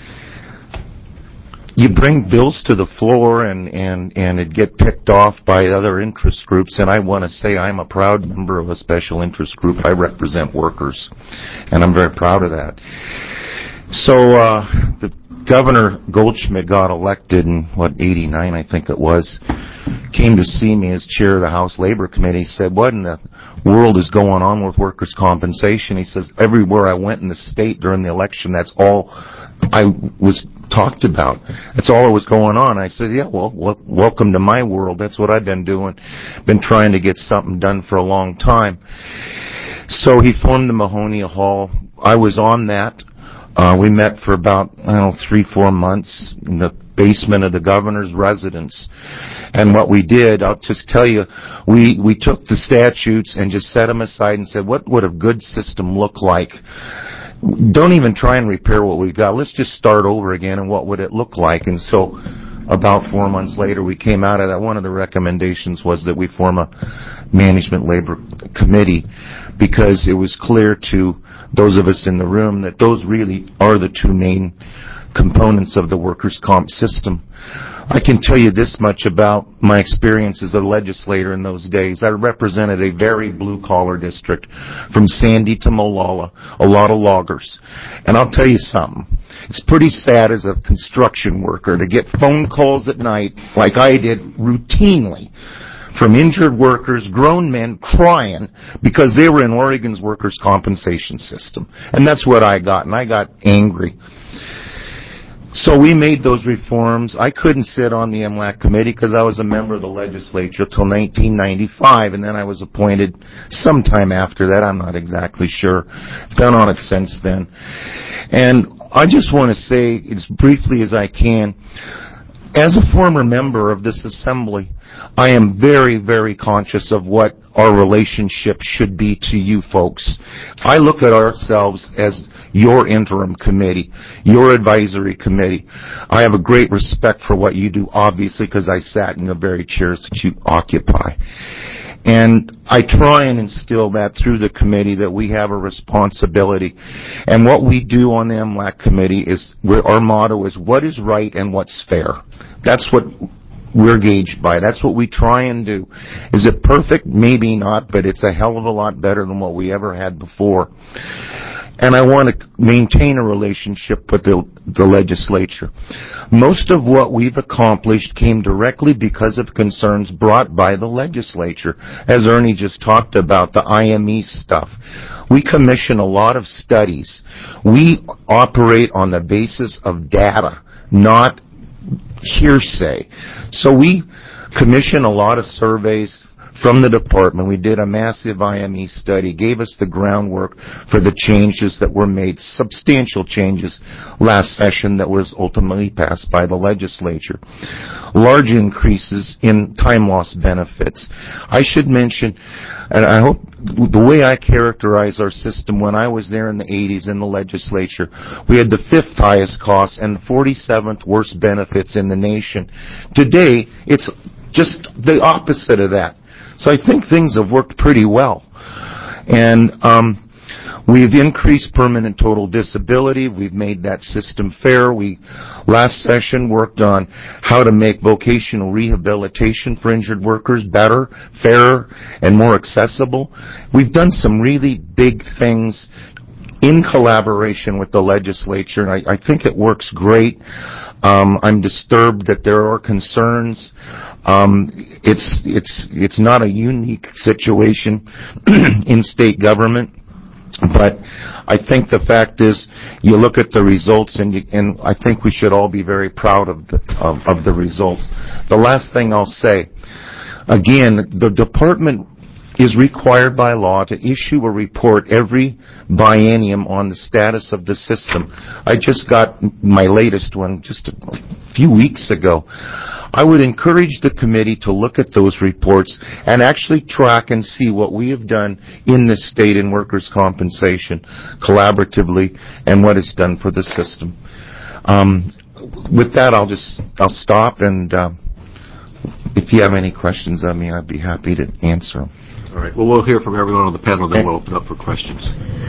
you bring bills to the floor and, and, and it get picked off by other interest groups, and I want to say I'm a proud member of a special interest group. I represent workers, and I'm very proud of that. So uh, the Governor Goldschmidt got elected in, what, eighty-nine, I think it was, came to see me as chair of the House Labor Committee. He said, what in the world is going on with workers' compensation? He says, everywhere I went in the state during the election, that's all I was talked about. That's all that was going on. I said, yeah, well, well, welcome to my world. That's what I've been doing. Been trying to get something done for a long time. So he formed the Mahonia Hall. I was on that. Uh, we met for about, I don't know, three, four months in the basement of the governor's residence. And what we did, I'll just tell you, we, we took the statutes and just set them aside and said, what would a good system look like? Don't even try and repair what we've got. Let's just start over again, and what would it look like? And so about four months later, we came out of that. One of the recommendations was that we form a management labor committee, because it was clear to those of us in the room that those really are the two main components of the workers' comp system. I can tell you this much about my experience as a legislator in those days. I represented a very blue-collar district from Sandy to Molalla, a lot of loggers. And I'll tell you something. It's pretty sad as a construction worker to get phone calls at night, like I did routinely, from injured workers, grown men crying because they were in Oregon's workers' compensation system. And that's what I got, and I got angry. So we made those reforms. I couldn't sit on the M L A C committee because I was a member of the legislature till nineteen ninety-five, and then I was appointed sometime after that. I'm not exactly sure. I've been on it since then. And I just want to say, as briefly as I can, as a former member of this assembly, I am very, very conscious of what our relationship should be to you folks. I look at ourselves as your interim committee, your advisory committee. I have a great respect for what you do, obviously, because I sat in the very chairs that you occupy. And I try and instill that through the committee, that we have a responsibility. And what we do on the M L A C committee is, our motto is, what is right and what's fair. That's what we're gauged by. That's what we try and do. Is it perfect? Maybe not, but it's a hell of a lot better than what we ever had before. And I want to maintain a relationship with the, the legislature. Most of what we've accomplished came directly because of concerns brought by the legislature. As Ernie just talked about, the I M E stuff. We commission a lot of studies. We operate on the basis of data, not hearsay. So we commission a lot of surveys from the department. We did a massive I M E study, gave us the groundwork for the changes that were made, substantial changes last session that was ultimately passed by the legislature. Large increases in time loss benefits. I should mention, and I hope the way I characterize our system, when I was there in the eighties in the legislature, we had the fifth highest costs and the forty-seventh worst benefits in the nation. Today, it's just the opposite of that. So I think things have worked pretty well. And um, we've increased permanent total disability. We've made that system fair. We, last session, worked on how to make vocational rehabilitation for injured workers better, fairer, and more accessible. We've done some really big things in collaboration with the legislature, and I, I think it works great. Um, I'm disturbed that there are concerns. Um, it's it's it's not a unique situation in state government, but I think the fact is, you look at the results, and you, and I think we should all be very proud of the of, of the results. The last thing I'll say, again, the department is required by law to issue a report every biennium on the status of the system. I just got my latest one just a few weeks ago. I would encourage the committee to look at those reports and actually track and see what we have done in this state in workers' compensation collaboratively and what it's done for the system. Um, with that, I'll just I'll stop, and uh, if you have any questions of me, I'd be happy to answer them. All right. Well, we'll hear from everyone on the panel, then we'll open up for questions.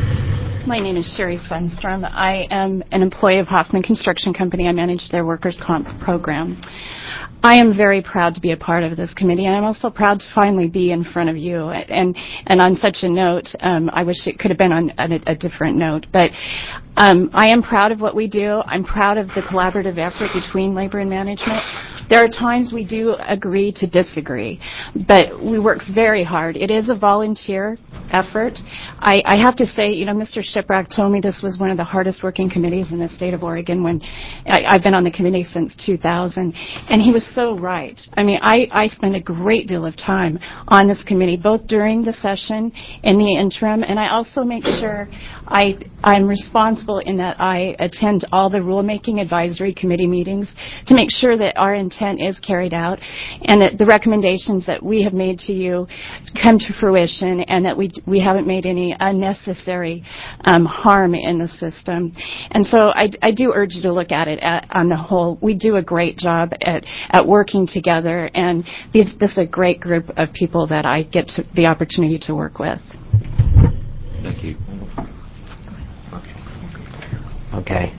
My name is Sherry Sundstrom. I am an employee of Hoffman Construction Company. I manage their workers' comp program. I am very proud to be a part of this committee, and I'm also proud to finally be in front of you. And and on such a note, um, I wish it could have been on a, a different note, but um, I am proud of what we do. I'm proud of the collaborative effort between labor and management. There are times we do agree to disagree, but we work very hard. It is a volunteer effort. I, I have to say, you know, Mister Shiprack told me this was one of the hardest working committees in the state of Oregon when I, I've been on the committee since two thousand, and he was so right. I mean, I, I spend a great deal of time on this committee, both during the session, in the interim, and I also make sure I, I'm responsible in that I attend all the rulemaking advisory committee meetings to make sure that our intent is carried out and that the recommendations that we have made to you come to fruition, and that we we haven't made any unnecessary um, harm in the system. And so I, I do urge you to look at it at, on the whole. We do a great job at, at working together, and these, this is a great group of people that I get to, the opportunity to work with. Thank you. Okay.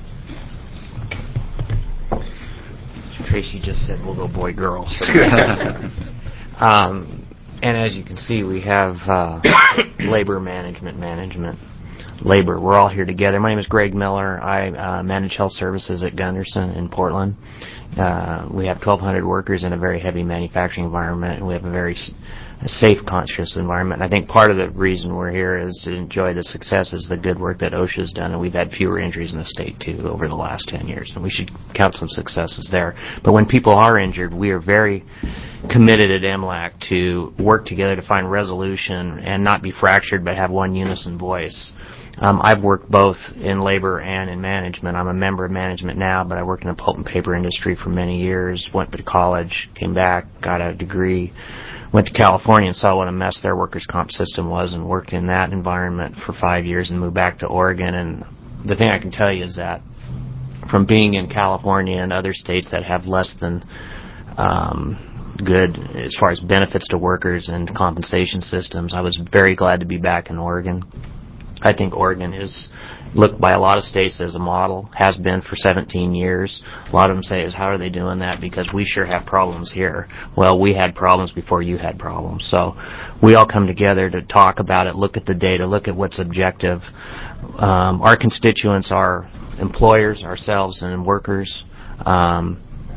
Tracy just said we'll go boy girl. um, and as you can see, we have uh, labor management, management, labor. We're all here together. My name is Greg Miller. I uh, manage health services at Gunderson in Portland. Uh, we have twelve hundred workers in a very heavy manufacturing environment, and we have a very s- a safe, conscious environment. And I think part of the reason we're here is to enjoy the successes, the good work that OSHA's done, and we've had fewer injuries in the state, too, over the last ten years, and we should count some successes there. But when people are injured, we are very committed at M L A C to work together to find resolution and not be fractured, but have one unison voice. Um, I've worked both in labor and in management. I'm a member of management now, but I worked in the pulp and paper industry for many years, went to college, came back, got a degree, went to California and saw what a mess their workers' comp system was, and worked in that environment for five years and moved back to Oregon. And the thing I can tell you is that from being in California and other states that have less than um, good as far as benefits to workers and compensation systems. I was very glad to be back in Oregon. I think Oregon is looked by a lot of states as a model, has been for seventeen years. A lot of them say, is how are they doing that? Because we sure have problems here. Well, we had problems before you had problems. So we all come together to talk about it, look at the data, look at what's objective. Um, our constituents are employers, ourselves, and workers. Um,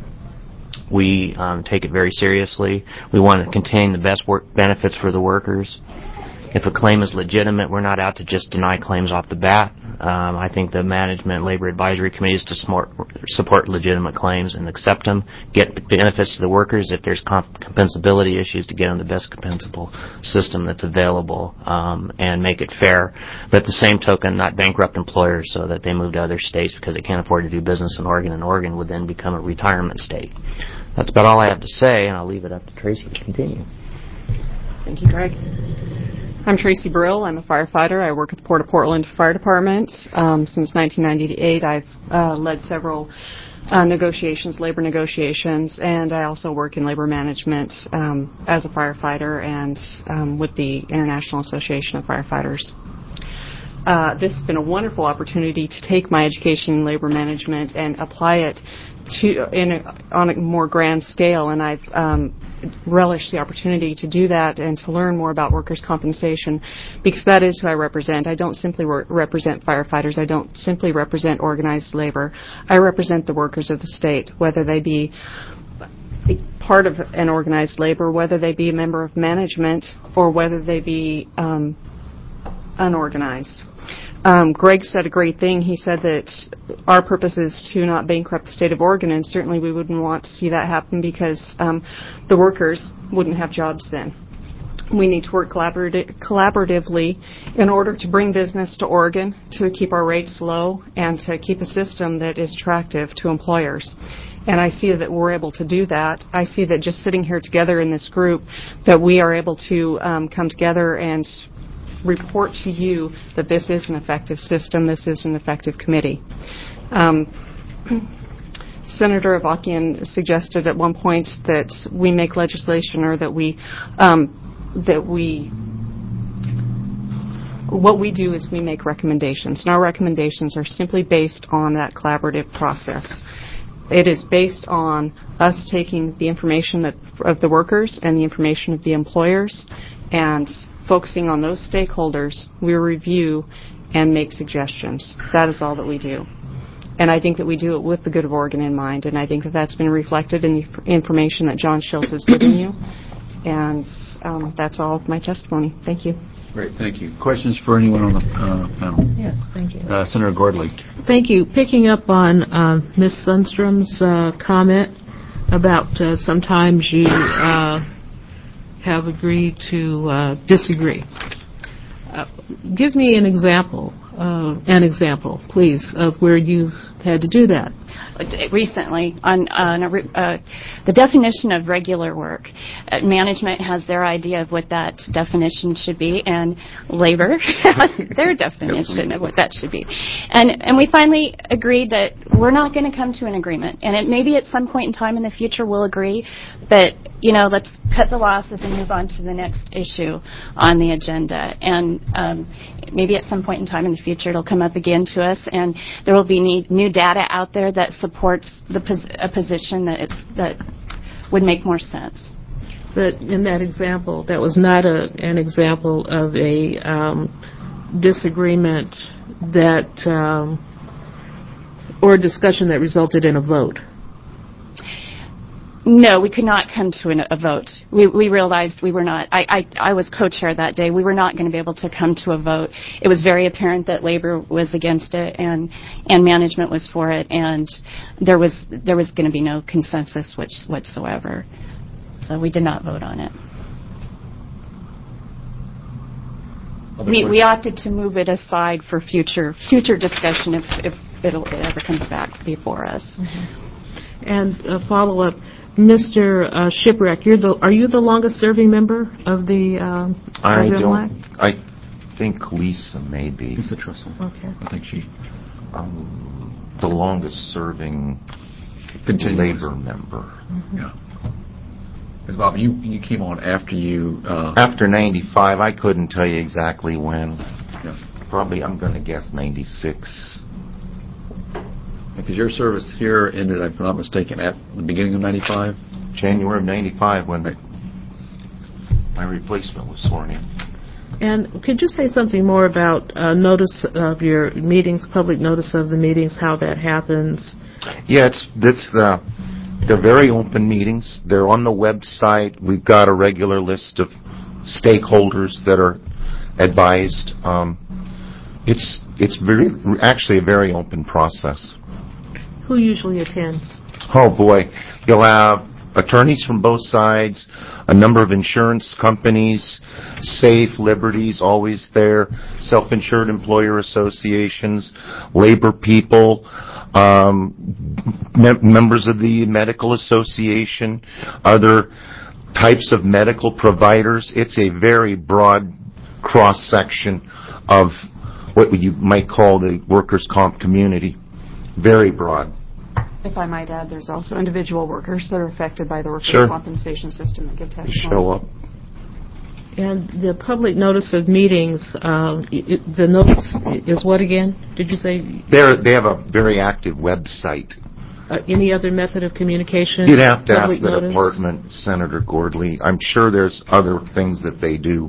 we um, take it very seriously. We want to contain the best work benefits for the workers. If a claim is legitimate, we're not out to just deny claims off the bat. Um, I think the Management and Labor Advisory Committee is to support, support legitimate claims and accept them, get benefits to the workers. If there's comp- compensability issues, to get them the best compensable system that's available um, and make it fair. But at the same token, not bankrupt employers so that they move to other states because they can't afford to do business in Oregon, and Oregon would then become a retirement state. That's about all I have to say, and I'll leave it up to Tracy to continue. Thank you, Greg. I'm Tracy Brill. I'm a firefighter. I work at the Port of Portland Fire Department. Um, since nineteen ninety-eight, I've uh, led several uh, negotiations, labor negotiations, and I also work in labor management um, as a firefighter and um, with the International Association of Firefighters. Uh, this has been a wonderful opportunity to take my education in labor management and apply it to in a, on a more grand scale, and I've um, relished the opportunity to do that and to learn more about workers' compensation, because that is who I represent. I don't simply re- represent firefighters. I don't simply represent organized labor. I represent the workers of the state, whether they be part of an organized labor, whether they be a member of management, or whether they be um, unorganized. Um, Greg said a great thing. He said that our purpose is to not bankrupt the state of Oregon, and certainly we wouldn't want to see that happen because um, the workers wouldn't have jobs then. We need to work collaborati- collaboratively in order to bring business to Oregon, to keep our rates low, and to keep a system that is attractive to employers. And I see that we're able to do that. I see that just sitting here together in this group, that we are able to um, come together and report to you that this is an effective system, this is an effective committee. Um, Senator Avakian suggested at one point that we make legislation, or that we, um, that we, what we do is we make recommendations, and our recommendations are simply based on that collaborative process. It is based on us taking the information that, of the workers and the information of the employers, and focusing on those stakeholders. We review and make suggestions. That is all that we do. And I think that we do it with the good of Oregon in mind, and I think that that's been reflected in the information that John Schultz has given you. And um, that's all of my testimony. Thank you. Great, thank you. Questions for anyone on the uh, panel? Yes, thank you. Uh, Senator Gordley. Thank you. Picking up on uh, Miz Sundstrom's uh, comment about uh, sometimes you uh, have agreed to uh, disagree. Uh, give me an example, uh, an example, please, of where you've had to do that. Recently, on, on a, uh, the definition of regular work, uh, management has their idea of what that definition should be, and labor has their definition of what that should be. And and we finally agreed that we're not going to come to an agreement, and it maybe at some point in time in the future we'll agree, but you know, let's cut the losses and move on to the next issue on the agenda. And um, maybe at some point in time in the future it'll come up again to us, and there will be need, new data out there that supports the pos- a position that it's that would make more sense. But in that example, that was not a, an example of a um, disagreement that um, or a discussion that resulted in a vote. No, we could not come to an, a vote. We, we realized we were not, I, I, I was co-chair that day, we were not going to be able to come to a vote. It was very apparent that labor was against it and, and management was for it, and there was, there was going to be no consensus which, whatsoever. So we did not vote on it. We, we opted to move it aside for future, future discussion if, if it'll, it ever comes back before us. Mm-hmm. And a follow-up. Mister Uh, Shipwreck, you're the, are you the longest-serving member of the um, I of don't. I think Lisa may be. Lisa Trussell. Okay. I think she. Um, the longest-serving Continuous. labor member. Mm-hmm. Yeah. Because, Bob, you, you came on after you... Uh, After ninety-five, I couldn't tell you exactly when. Yeah. Probably, I'm going to guess ninety-six. Because your service here ended, if I'm not mistaken, at the beginning of ninety-five? January of ninety-five, when right. my replacement was sworn in. And could you say something more about uh, notice of your meetings, public notice of the meetings, how that happens? Yeah, it's, it's the... They're very open meetings. They're on the website. We've got a regular list of stakeholders that are advised. Um, it's it's very actually a very open process. Who usually attends? Oh boy, you'll have attorneys from both sides, a number of insurance companies, Safe, Liberty's always there, self-insured employer associations, labor people, um, mem- members of the medical association, other types of medical providers. It's a very broad cross-section of what you might call the workers' comp community. Very broad. If I might add, there's also individual workers that are affected by the workers' sure. compensation system that give testimony. Show up. And the public notice of meetings, um, it, the notice is what again? Did you say? They're, they have a very active website. Uh, any other method of communication? You'd have to ask the notice? department, Senator Gordley. I'm sure there's other things that they do.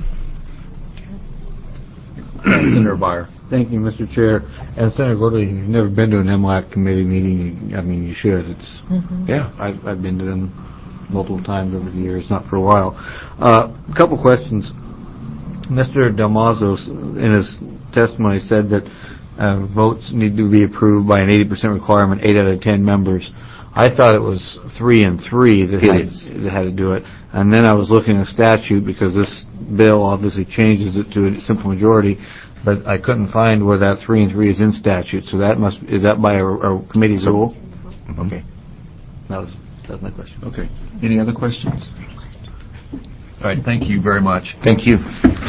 Senator Byer. Thank you, Mister Chair. And Senator Gordley, if you've never been to an M L A C committee meeting, you, I mean, you should. It's mm-hmm. yeah. I've, I've been to them multiple times over the years, not for a while. Uh, a couple questions. Mister Del Mazo, in his testimony, said that uh, votes need to be approved by an eighty percent requirement, eight out of ten members. I thought it was three and three that had, that had to do it. And then I was looking at statute because this bill obviously changes it to a simple majority, but I couldn't find where that three and three is in statute. So that must is that by a, a committee's rule? Mm-hmm. Okay, that was that was my question. Okay. Any other questions? All right. Thank you very much. Thank you.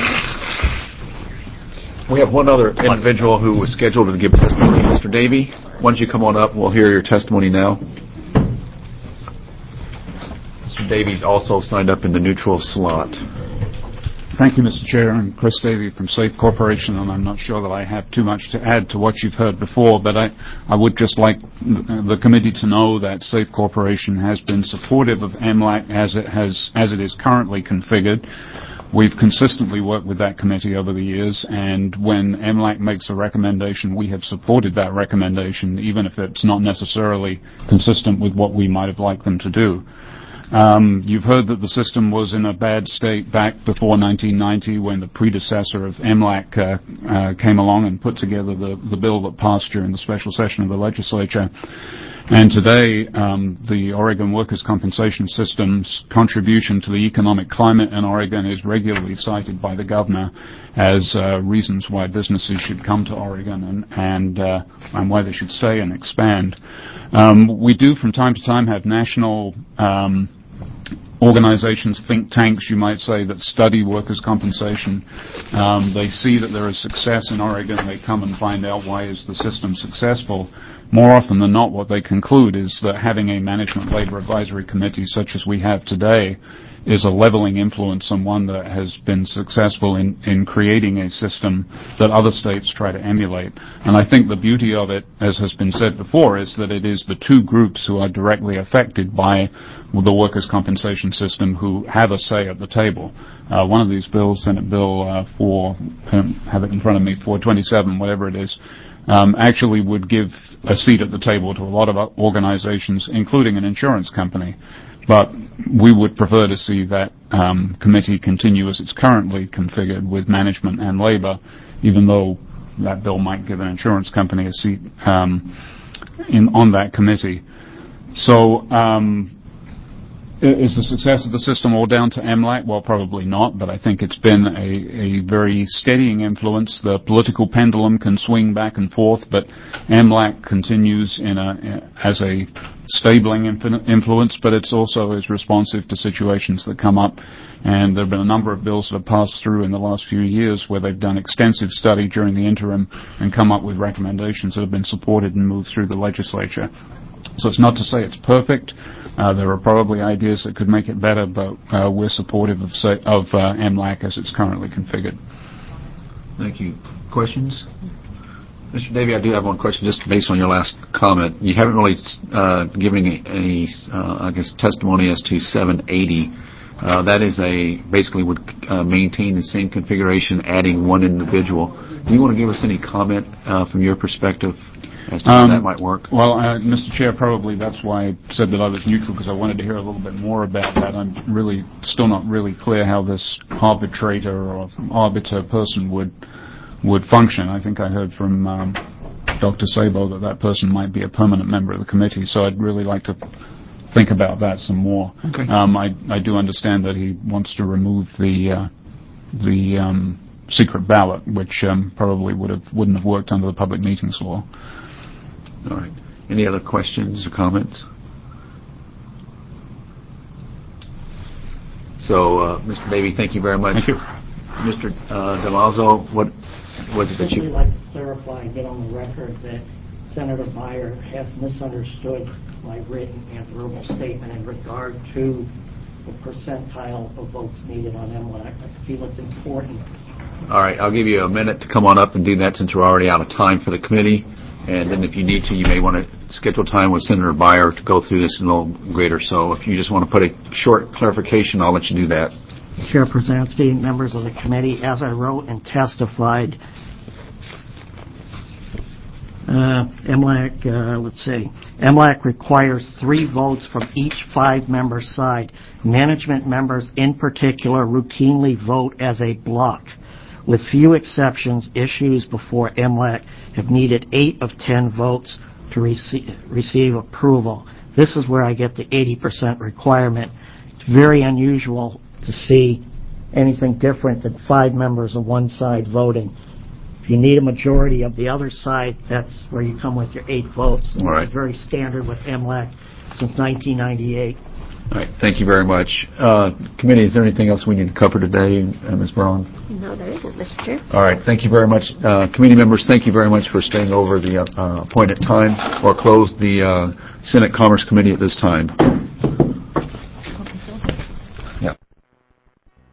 We have one other individual who was scheduled to give testimony. Mister Davey, why don't you come on up? We'll hear your testimony now. Mister Davies also signed up in the neutral slot. Thank you, Mister Chair. I'm Chris Davey from Safe Corporation, and I'm not sure that I have too much to add to what you've heard before, but I, I would just like the committee to know that Safe Corporation has been supportive of M L A C as it has, as it is currently configured. We've consistently worked with that committee over the years, and when M L A C makes a recommendation, we have supported that recommendation, even if it's not necessarily consistent with what we might have liked them to do. Um, you've heard that the system was in a bad state back before nineteen ninety when the predecessor of M L A C uh, uh, came along and put together the, the bill that passed during the special session of the legislature. And today, um, the Oregon Workers' Compensation System's contribution to the economic climate in Oregon is regularly cited by the governor as uh, reasons why businesses should come to Oregon and and, uh, and why they should stay and expand. Um, we do from time to time have national um, organizations, think tanks, you might say, that study workers' compensation. Um, they see that there is success in Oregon. They come and find out why is the system successful. More often than not, what they conclude is that having a management labor advisory committee such as we have today is a leveling influence and one that has been successful in, in creating a system that other states try to emulate. And I think the beauty of it, as has been said before, is that it is the two groups who are directly affected by the workers' compensation system who have a say at the table. Uh, one of these bills, Senate Bill uh, four, have it in front of me, four twenty-seven, whatever it is, Um, actually would give a seat at the table to a lot of organizations, including an insurance company. But we would prefer to see that um, committee continue as it's currently configured with management and labor, even though that bill might give an insurance company a seat um, in, on that committee. So, um, is the success of the system all down to M L A C? Well, probably not, but I think it's been a, a very steadying influence. The political pendulum can swing back and forth, but M L A C continues in a, as a stabling influence, but it's also is responsive to situations that come up. And there have been a number of bills that have passed through in the last few years where they've done extensive study during the interim and come up with recommendations that have been supported and moved through the legislature. So it's not to say it's perfect. Uh, there are probably ideas that could make it better, but uh, we're supportive of, say, of uh, M L A C as it's currently configured. Thank you. Questions? Mister Davey, I do have one question just based on your last comment. You haven't really uh, given any, any uh, I guess, testimony as to seven eighty. Uh, that is a, basically would uh, maintain the same configuration, adding one individual. Do you want to give us any comment uh, from your perspective as to how Um, that might work? Well, uh, Mister Chair, probably that's why I said that I was neutral, because I wanted to hear a little bit more about that. I'm really still not really clear how this arbitrator or arbiter person would would function. I think I heard from um, Doctor Sabo that that person might be a permanent member of the committee, so I'd really like to think about that some more. Okay. Um, I, I do understand that he wants to remove the uh, the um, secret ballot, which um, probably would have wouldn't have worked under the public meetings law. All right. Any other questions or comments? So, uh, Mister Davey, thank you very much. Thank you. Mister Uh, DeLazo, what was it that Simply you... like to clarify and get on the record that Senator Beyer has misunderstood my written and verbal statement in regard to the percentile of votes needed on M L A C. I feel it's important. All right, I'll give you a minute to come on up and do that since we're already out of time for the committee. And then if you need to, you may want to schedule time with Senator Beyer to go through this in a little greater. So if you just want to put a short clarification, I'll let you do that. Chair Przansky, members of the committee, as I wrote and testified, uh, M L A C, uh, let's see, M L A C requires three votes from each five-member side. Management members, in particular, routinely vote as a block. With few exceptions, issues before M L A C have needed eight of ten votes to rece- receive approval. This is where I get the eighty percent requirement. It's very unusual to see anything different than five members of one side voting. If you need a majority of the other side, that's where you come with your eight votes. All right. It's very standard with M L A C since nineteen ninety-eight. All right, thank you very much. Uh, committee, is there anything else we need to cover today, uh, Miz Braun? No, there isn't, Mister Chair. All right, thank you very much. Uh, committee members, thank you very much for staying over the uh, appointed time, or close the uh, Senate Commerce Committee at this time.